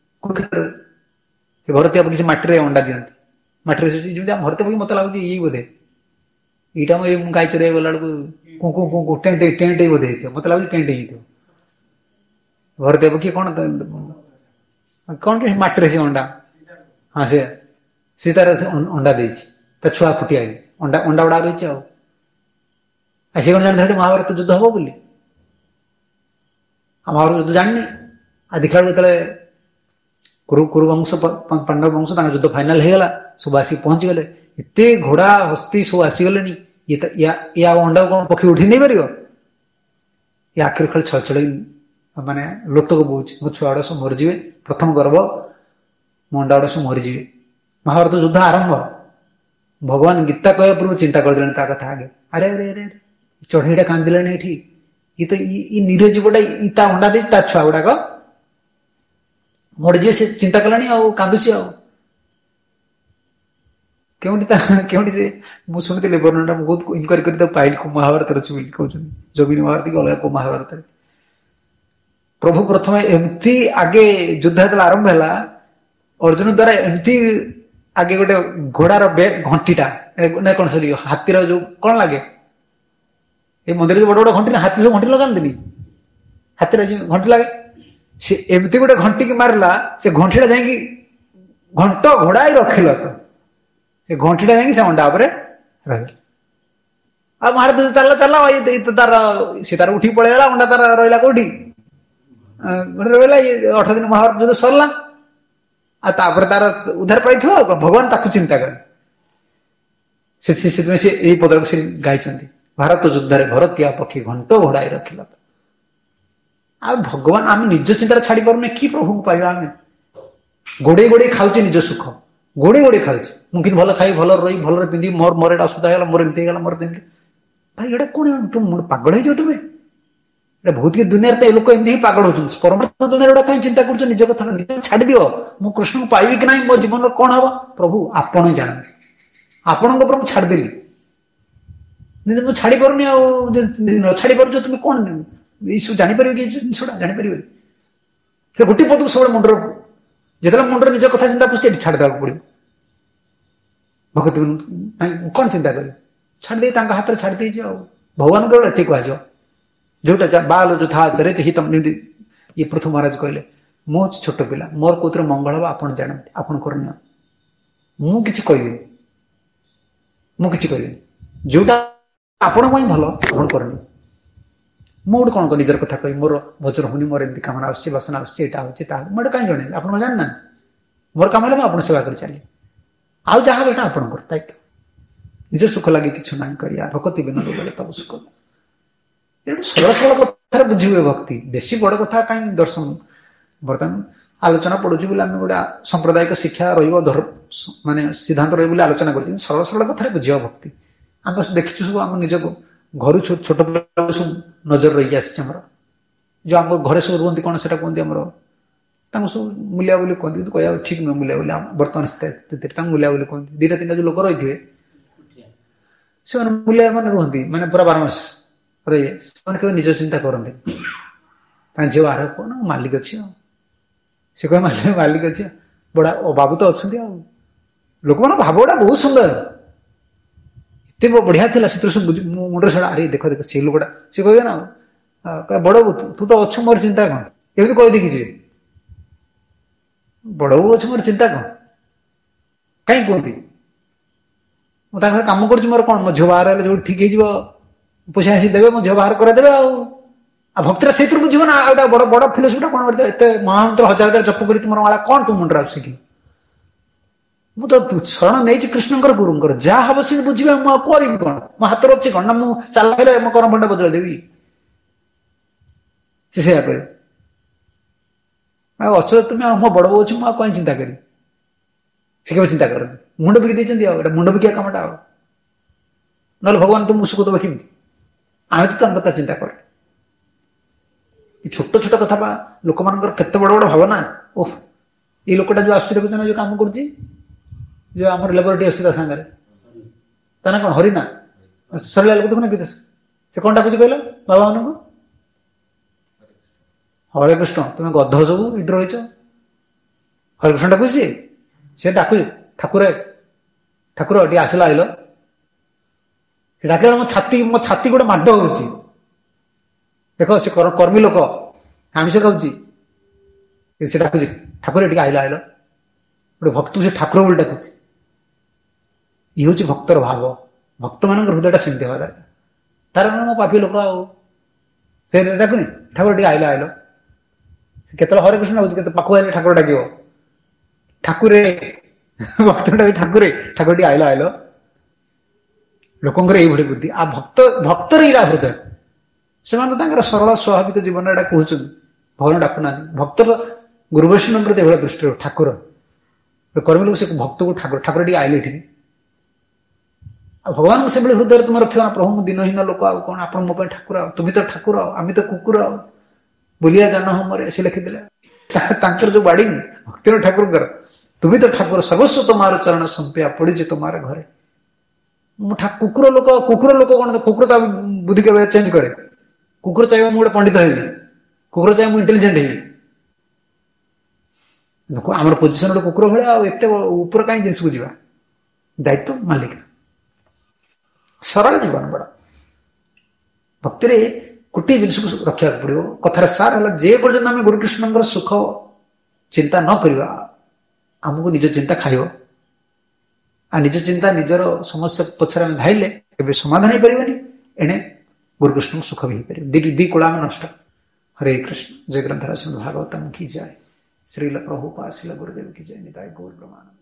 [SPEAKER 1] भरतिया पक्षी मटी अंडा दिखती मटी जमी भरतिया पक्षी मत लगुच ये बोधे यहाँ ये गाई चरे गला बेलू टेंट टेंट बोधे मत लगुच टेंट हो भरतिया पक्षी कौन कौन के मटी से अंडा हाँ से सी तार अंडा दे छुआ फुटी आई अंडा अंडा गुड़ा रही सी कौन जानी महाभारत युद्ध हम बोली महाभारत युद्ध जानी आ देखला जो कुरु कुरुवंश पांडव वंश युद्ध फाइनाल होगा सब आसिक पहुंची गले एत घोड़ा हस्ती सब आसीगले या अंडा कौन पक्षी उठी नहीं पार ये आखिर खाली छल छल माने लोतक बोच मो छुआ गुड़ा सब मरीजे प्रथम गर्भ मो अंडा गुड़ा सब मरीजे महाभारत युद्ध आरंभ भगवान गीता कह पूर्व चिंता करदे कथा आगे अरे अरे अरे चढ़ईटा कांदिले ये ଇ ତ ଇ ନିରୀହ ଜୀବଟା ଇ ତା ଅଣ୍ଡା ଦେଇ ତା ଛୁଆ ଗୁଡାକ ମରିଯିବେ, ସେ ଚିନ୍ତା କଲାଣି ଆଉ କାନ୍ଦୁଛି ଆଉ କେଉଁଠି ତା କେଉଁଠି ସେ ମୁଁ ଶୁଣିଥିଲି ବର୍ଣ୍ଣନା ମୁଁ ବହୁତ ଇନକ୍ୱାରି କରି ତାକୁ ପାଇଲି କୋଉ ମହାଭାରତରେ ଅଛି ବୋଲି କହୁଛନ୍ତି, ଜମିନି ମହାଭାରତ କି ଅଲଗା କୋଉ ମହାଭାରତରେ। ପ୍ରଭୁ ପ୍ରଥମେ ଏମିତି ଆଗେ ଯୁଦ୍ଧ ଯେତେବେଳେ ଆରମ୍ଭ ହେଲା, ଅର୍ଜୁନ ଦ୍ୱାରା ଏମିତି ଆଗେ ଗୋଟେ ଘୋଡାର ବେ ଘଣ୍ଟିଟା ନା କଣ ସରି ହାତୀର ଯୋଉ କଣ ଲାଗେ ଏଇ ମନ୍ଦିରରେ ବଡ ବଡ ଘଣ୍ଟି ନା ହାତୀ ସବୁ ଘଣ୍ଟି ଲଗାନ୍ତିନି, ହାତୀର ଯୋଉ ଘଣ୍ଟି ଲାଗେ, ସେ ଏମିତି ଗୋଟେ ଘଣ୍ଟିକି ମାରିଲା, ସେ ଘଣ୍ଟିଟା ଯାଇକି ଘଣ୍ଟ ଘୋଡାଇ ରଖିଲ ତ ସେ ଘଣ୍ଟିଟା ଯାଇକି ସେ ଅଣ୍ଡା ଉପରେ ରହିଲା। ଆଉ ମହାରାଜ ଚାଲ ଚାଲ ତାର ସେ ତାର ଉଠିକି ପଳେଇଗଲା, ଅଣ୍ଡା ତାର ରହିଲା କୋଉଠି ରହିଲା। ଅଠର ଦିନ ମହାଭାରତ ଯୁଦ୍ଧ ସରିଲା, ଆଉ ତାପରେ ତାର ଉଦ୍ଧାର ପାଇଥିବ ଆଉ ଭଗବାନ ତାକୁ ଚିନ୍ତା କରେ। ସେଥିପାଇଁ ସେ ଏଇ ପଦକୁ ସେ ଗାଇଛନ୍ତି, ଭାରତ ଯୁଦ୍ଧରେ ଭରତିଆ ପକ୍ଷୀ ଘଣ୍ଟ ଘୋଡାଇ ରଖିଲା। ଆଉ ଭଗବାନ ଆମେ ନିଜ ଚିନ୍ତାରେ ଛାଡି ପାରୁନେ, କି ପ୍ରଭୁଙ୍କୁ ପାଇବା ଆମେ? ଗୋଡେଇ ଗୋଡେଇ ଖାଉଛେ ନିଜ ସୁଖ, ଗୋଡେଇ ଗୋଡେଇ ଖାଉଛି। ମୁଁ କିନ୍ତୁ ଭଲ ଖାଇ ଭଲ ରହି ଭଲରେ ପିନ୍ଧି ମୋର ମୋର ଏଟା ଅସୁବିଧା ହେଇଗଲା, ମୋର ଏମିତି ହେଇଗଲା, ମୋର ଏମିତି। ଭାଇ ଏଇଟା କଣ ପାଗଳ ହେଇଯିବ ତମେ? ଏଟା ବହୁତ କି ଦୁନିଆରେ ତ ଏ ଲୋକ ଏମିତି ହିଁ ପାଗଳ ହଉଛନ୍ତି। ପରମାତ୍ମା ଦୁନିଆରେ ଗୁଡା କାହିଁ ଚିନ୍ତା କରୁଛ? ନିଜ କଥା ନିଜ ଛାଡି ଦିଅ। ମୁଁ କୃଷ୍ଣଙ୍କୁ ପାଇବି କି ନାହିଁ, ମୋ ଜୀବନର କଣ ହବ ପ୍ରଭୁ ଆପଣ ହିଁ ଜାଣନ୍ତି। ଆପଣଙ୍କ ଉପରେ ମୁଁ ଛାଡିଦେଲି, ମୁଁ ଛାଡି ପାରୁନି। ଆଉ ନ ଛାଡି ପାରୁଛ ତୁମେ କଣ ଏଇସବୁ ଜାଣିପାରିବେ କି ଜିନିଷଟା ଜାଣିପାରିବେ? ସେ ଗୋଟିଏ ପଦକୁ ସବୁବେଳେ ମୁଣ୍ଡରେ, ଯେତେବେଳେ ମୁଣ୍ଡରେ ନିଜ କଥା ଚିନ୍ତା କରୁଛି ଏଠି ଛାଡିଦେବାକୁ ପଡିବ। ଭଗତ କଣ ଚିନ୍ତା କରିବି, ଛାଡିଦେଇ ତାଙ୍କ ହାତରେ ଛାଡି ଦେଇଛି। ଆଉ ଭଗବାନ କେବଳ ଏତିକି କୁହାଯିବ, ଯୋଉଟା ବାଲ ଯୋଥା ଚରିତ ହିତମ୍, ଯେମିତି ଇଏ ପୃଥୁ ମହାରାଜ କହିଲେ, ମୁଁ ହଉଛି ଛୋଟ ପିଲା, ମୋର କୋଉଥିରେ ମଙ୍ଗଳ ହବ ଆପଣ ଜାଣନ୍ତି, ଆପଣ କରନି, ମୁଁ କିଛି କହିବିନି, ମୁଁ କିଛି କହିବିନି, ଯୋଉଟା ଆପଣଙ୍କ ପାଇଁ ଭଲ ଆପଣ କରନି। ମୁଁ ଗୋଟେ କଣ ନିଜର କଥା କହିବି, ମୋର ଭଜନ ହଉନି, ମୋର ଏମିତି କାମନା ଆସୁଛି, ବାସନା ଆସୁଛି, ଏଇଟା ହଉଛି ତାହା, ମୁଁ ଏଇଟା କାହିଁ ଜଣେଇବି? ଆପଣ ଜାଣିନାହାନ୍ତି, ମୋର କାମ ହେଲେ ମୁଁ ଆପଣ ସେବା କରି ଚାଲିବି। ଆଉ ଯାହା ହବ ଏଇଟା ଆପଣଙ୍କର ଦାୟିତ୍ୱ। ନିଜ ସୁଖ ଲାଗି କିଛି ନାହିଁ କରିବା, ଭକତି ବିନୋଦ ବେଳେ ତବ ସୁଖ। ଏଇଟା ସରଳ ସରଳ କଥାରେ ବୁଝି ହୁଏ ଭକ୍ତି, ବେଶୀ ବଡ କଥା କାହିଁକି ଦର୍ଶନ। ବର୍ତ୍ତମାନ ଆଲୋଚନା ପଡୁଛି ବୋଲି ଆମେ ଗୋଟେ ସାମ୍ପ୍ରଦାୟିକ ଶିକ୍ଷା ରହିବ, ମାନେ ସିଦ୍ଧାନ୍ତ ରହିବ ବୋଲି ଆଲୋଚନା କରୁଛୁ। ସରଳ ସରଳ କଥାରେ ବୁଝିବା ଭକ୍ତି। ଆମେ ଦେଖିଛୁ ସବୁ ଆମ ନିଜକୁ ଘରୁ ଛୋଟ ପିଲା ସବୁ ନଜର ରହିକି ଆସିଛି ଆମର। ଯୋଉ ଆମ ଘରେ ସବୁ ରୁହନ୍ତି କଣ ସେଟା କୁହନ୍ତି ଆମର, ତାଙ୍କୁ ସବୁ ମୂଲିଆ ବୋଲି କୁହନ୍ତି, କିନ୍ତୁ କହିବା ଠିକ ନୁହେଁ ମୂଲିଆ ବୋଲି। ବର୍ତ୍ତମାନ ସ୍ଥିତିରେ ତାଙ୍କୁ ମୂଲିଆ ବୋଲି କୁହନ୍ତି। ଦିଟା ତିନିଟା ଯୋଉ ଲୋକ ରହିଥିବେ ସେମାନେ ମୂଲିଆ ମାନେ ରୁହନ୍ତି, ମାନେ ପୁରା ବାରମାସ ରହିବେ। ସେମାନେ କେବେ ନିଜ ଚିନ୍ତା କରନ୍ତି, ତାଙ୍କ ଝିଅ ବାହାର କଣ ମାଲିକ ଅଛି, ଆଉ ସେ କହେ ମାଲିକ ମାଲିକ ଅଛି, ବଡା ବାବୁ ତ ଅଛନ୍ତି। ଆଉ ଲୋକମାନଙ୍କ ଭାବ ଗୁଡା ବହୁତ ସୁନ୍ଦର, ଏତେ ବଢିଆ ଥିଲା। ସେଥିରେ ସବୁ ମୁଁ ମୁଣ୍ଡରେ ଛଡା, ଆରେ ଦେଖ ଦେଖ ସେଇ ଲୋକଟା, ସେ କହିବେ ନା ବଡ ବାବୁ ତୁ ତ ଅଛୁ, ମୋର ଚିନ୍ତା କଣ? ଏମିତି କହିଦେଇକି ଯିବେ, ବଡ ବାବୁ ଅଛୁ ମୋର ଚିନ୍ତା କଣ? କାହିଁ କୁହନ୍ତି? ମୁଁ ତାଙ୍କ ଘରେ କାମ କରୁଛି, ମୋର କଣ? ମୋ ଝିଅ ବାହାର ହେଲେ ଯୋଉଠି ଠିକ ହେଇଯିବ, ପଇସା ଆସି ଦେବେ, ମୋ ଝିଅ ବାହାର କରାଇଦେବେ। ଆଉ ଆଉ ଭକ୍ତିଟା ସେଇଥିରୁ ବୁଝିବ ନା। ଆଉ ବଡ ବଡ ଫିଲୋସଫିଟା କଣ? ଏତେ ମହାମନ୍ତ୍ର ହଜାର ହଜାର ଜପ କରି ତୁମର ମାଳା କଣ ତୁ ମୁଣ୍ଡରେ ଆସୁଛି? ମୁଁ ତ ଶରଣ ନେଇଛି କୃଷ୍ଣଙ୍କର, ଗୁରୁଙ୍କର, ଯାହା ହବ ସେ ବୁଝିବେ। ମୁଁ ଆଉ କରିବି କଣ? ମୋ ହାତରେ ଅଛି କଣ? ନା ମୁଁ ଚାଲ ହେଲେ ମୋ କର୍ମ ଫଣ୍ଡ ବଦଳେଇ ଦେବି? ସେ ସେଇଆ କରିବେ। ଆଉ ଅଛ ତୁମେ, ଆଉ ମୋ ବଡ ବୋଉ ଅଛି, ମୁଁ ଆଉ କଣ ଚିନ୍ତା କରିବି? ସେ କେବେ ଚିନ୍ତା କରନ୍ତି, ମୁଣ୍ଡ ବିକି ଦେଇଛନ୍ତି। ଆଉ ଏଟା ମୁଣ୍ଡ ବିକିବା କାମଟା। ଆଉ ନହେଲେ ଭଗବାନ ତୁମକୁ ସୁଖ ଦେବ କେମିତି? ଆମେ ତ ତାଙ୍କ କଥା ଚିନ୍ତା କରେ। ଛୋଟ ଛୋଟ କଥା ବା ଲୋକମାନଙ୍କର କେତେ ବଡ ବଡ ଭାବନା। ଓଃ, ଏଇ ଲୋକଟା ଯୋଉ ଆସୁଛି ଦେଖୁଛ ନା, ଯୋଉ କାମ କରୁଛି, ଯୋଉ ଆମର ଲେବରେଟରୀ ଅଛି ତା ସାଙ୍ଗରେ, ତା ନା କଣ? ହରିନା। ସରିଲା ଲୋକ ଦେଖୁନ, ସେ କଣ ଡାକୁଛି କହିଲ ବାବା ମାନଙ୍କୁ? ହରେ କୃଷ୍ଣ। ତୁମେ ଗଧ ସବୁ ଏଠି ରହିଛ, ହରେକୃଷ୍ଣ ଡାକୁଛି। ସେ ଡାକୁଛି ଠାକୁର, ଠାକୁର ଟିକେ ଆସିଲା ଆଇଲ। ସେ ଡାକିଲା ମୋ ଛାତି, ମୋ ଛାତି ଗୋଟେ ମାଡ ହଉଛି। ଦେଖ ସେ କର୍ମୀ ଲୋକ, ଆମିଷ ଖାଉଛି, ସେ ଡାକୁଛି ଠାକୁର ଟିକେ ଆଇଲ ଆଇଲ। ଗୋଟେ ଭକ୍ତ ସେ ଠାକୁର ବୋଲି ଡାକୁଛି। ଇଏ ହଉଛି ଭକ୍ତର ଭାବ। ଭକ୍ତ ମାନଙ୍କର ହୃଦୟଟା ସେମିତି ହବା ଦରକାର। ତାର ମୋ ପାପୀ ଲୋକ, ଆଉ ସେ ଡାକୁନି ଠାକୁର ଟିକେ ଆଇଲ ଆଇଲ। କେତେବେଳେ ହରେ କୃଷ୍ଣ ହଉଛି, କେତେ ପାଖକୁ ଆଇଲେ ଠାକୁର ଡାକିବ ଠାକୁରେ, ଭକ୍ତ ଡାକି ଠାକୁରେ, ଠାକୁର ଟିକେ ଆଇଲ ଆଇଲ। ଲୋକଙ୍କର ଏଇଭଳି ବୁଦ୍ଧି। ଆଉ ଭକ୍ତ ଭକ୍ତର ଏଇଟା ହୃଦୟ। ସେମାନେ ତାଙ୍କର ସରଳ ସ୍ୱାଭାବିକ ଜୀବନରେ ଏଟା କହୁଛନ୍ତି, ଭଗବାନ ଡାକୁନାହାନ୍ତି। ଭକ୍ତର ଗୁରୁ ବୈଷ୍ଣବ ପ୍ରତି ଏଭଳିଆ ଦୃଷ୍ଟି ଠାକୁର କର୍ମୀ ଲୋକ, ସେ ଭକ୍ତକୁ ଠାକୁର, ଠାକୁର ଟିକେ ଆଇଲେ ଏଠିକି। भगवान को से हृदय तुम रख प्रभु मु दिनहीन लोक आउ कौन आप ठाकुर आ तुम तो ठाकुर आम तो कुकुर आ बोलिया जान हो मरे से लिखिदे जो बाड़ी भक्ति ठाकुर तुम तो ठाकुर सर्वस्व तुम्हार चरण संपिया पड़ी तुम्हारे घरे कुकुर लोक कुकुर लोक कौन कुकुर तो बुद्धि के चेंज करे कुकुर चाहिए मुझे पंडित हेबी कुकुर चाहिए मुझे इंटेलिजेंट हेबी आम पोजिशन गोटे कुकुर भाया एत ऊपर कहीं जिन को जा दायित्व मालिक सरल जीवन बड़ा भक्ति गोटे जिन को रखा पड़ो कथार सार है जे पर्यटन आम गुरुकृष्ण सुख चिंता न करवा आमको निज चिंता खाइब आ निज चिंता निजर समस्या पछरे आम धाइले केबे समाधान हो पारिबनी एणे गुरुकृष्ण सुख भी हो पार दी दी कोला में नष्ट हरे कृष्ण जय ग्रंथराज भागवतम की जय श्रील प्रभुपाद श्रील गुरुदेव की जय निताय गौर ब्रह्मानंद।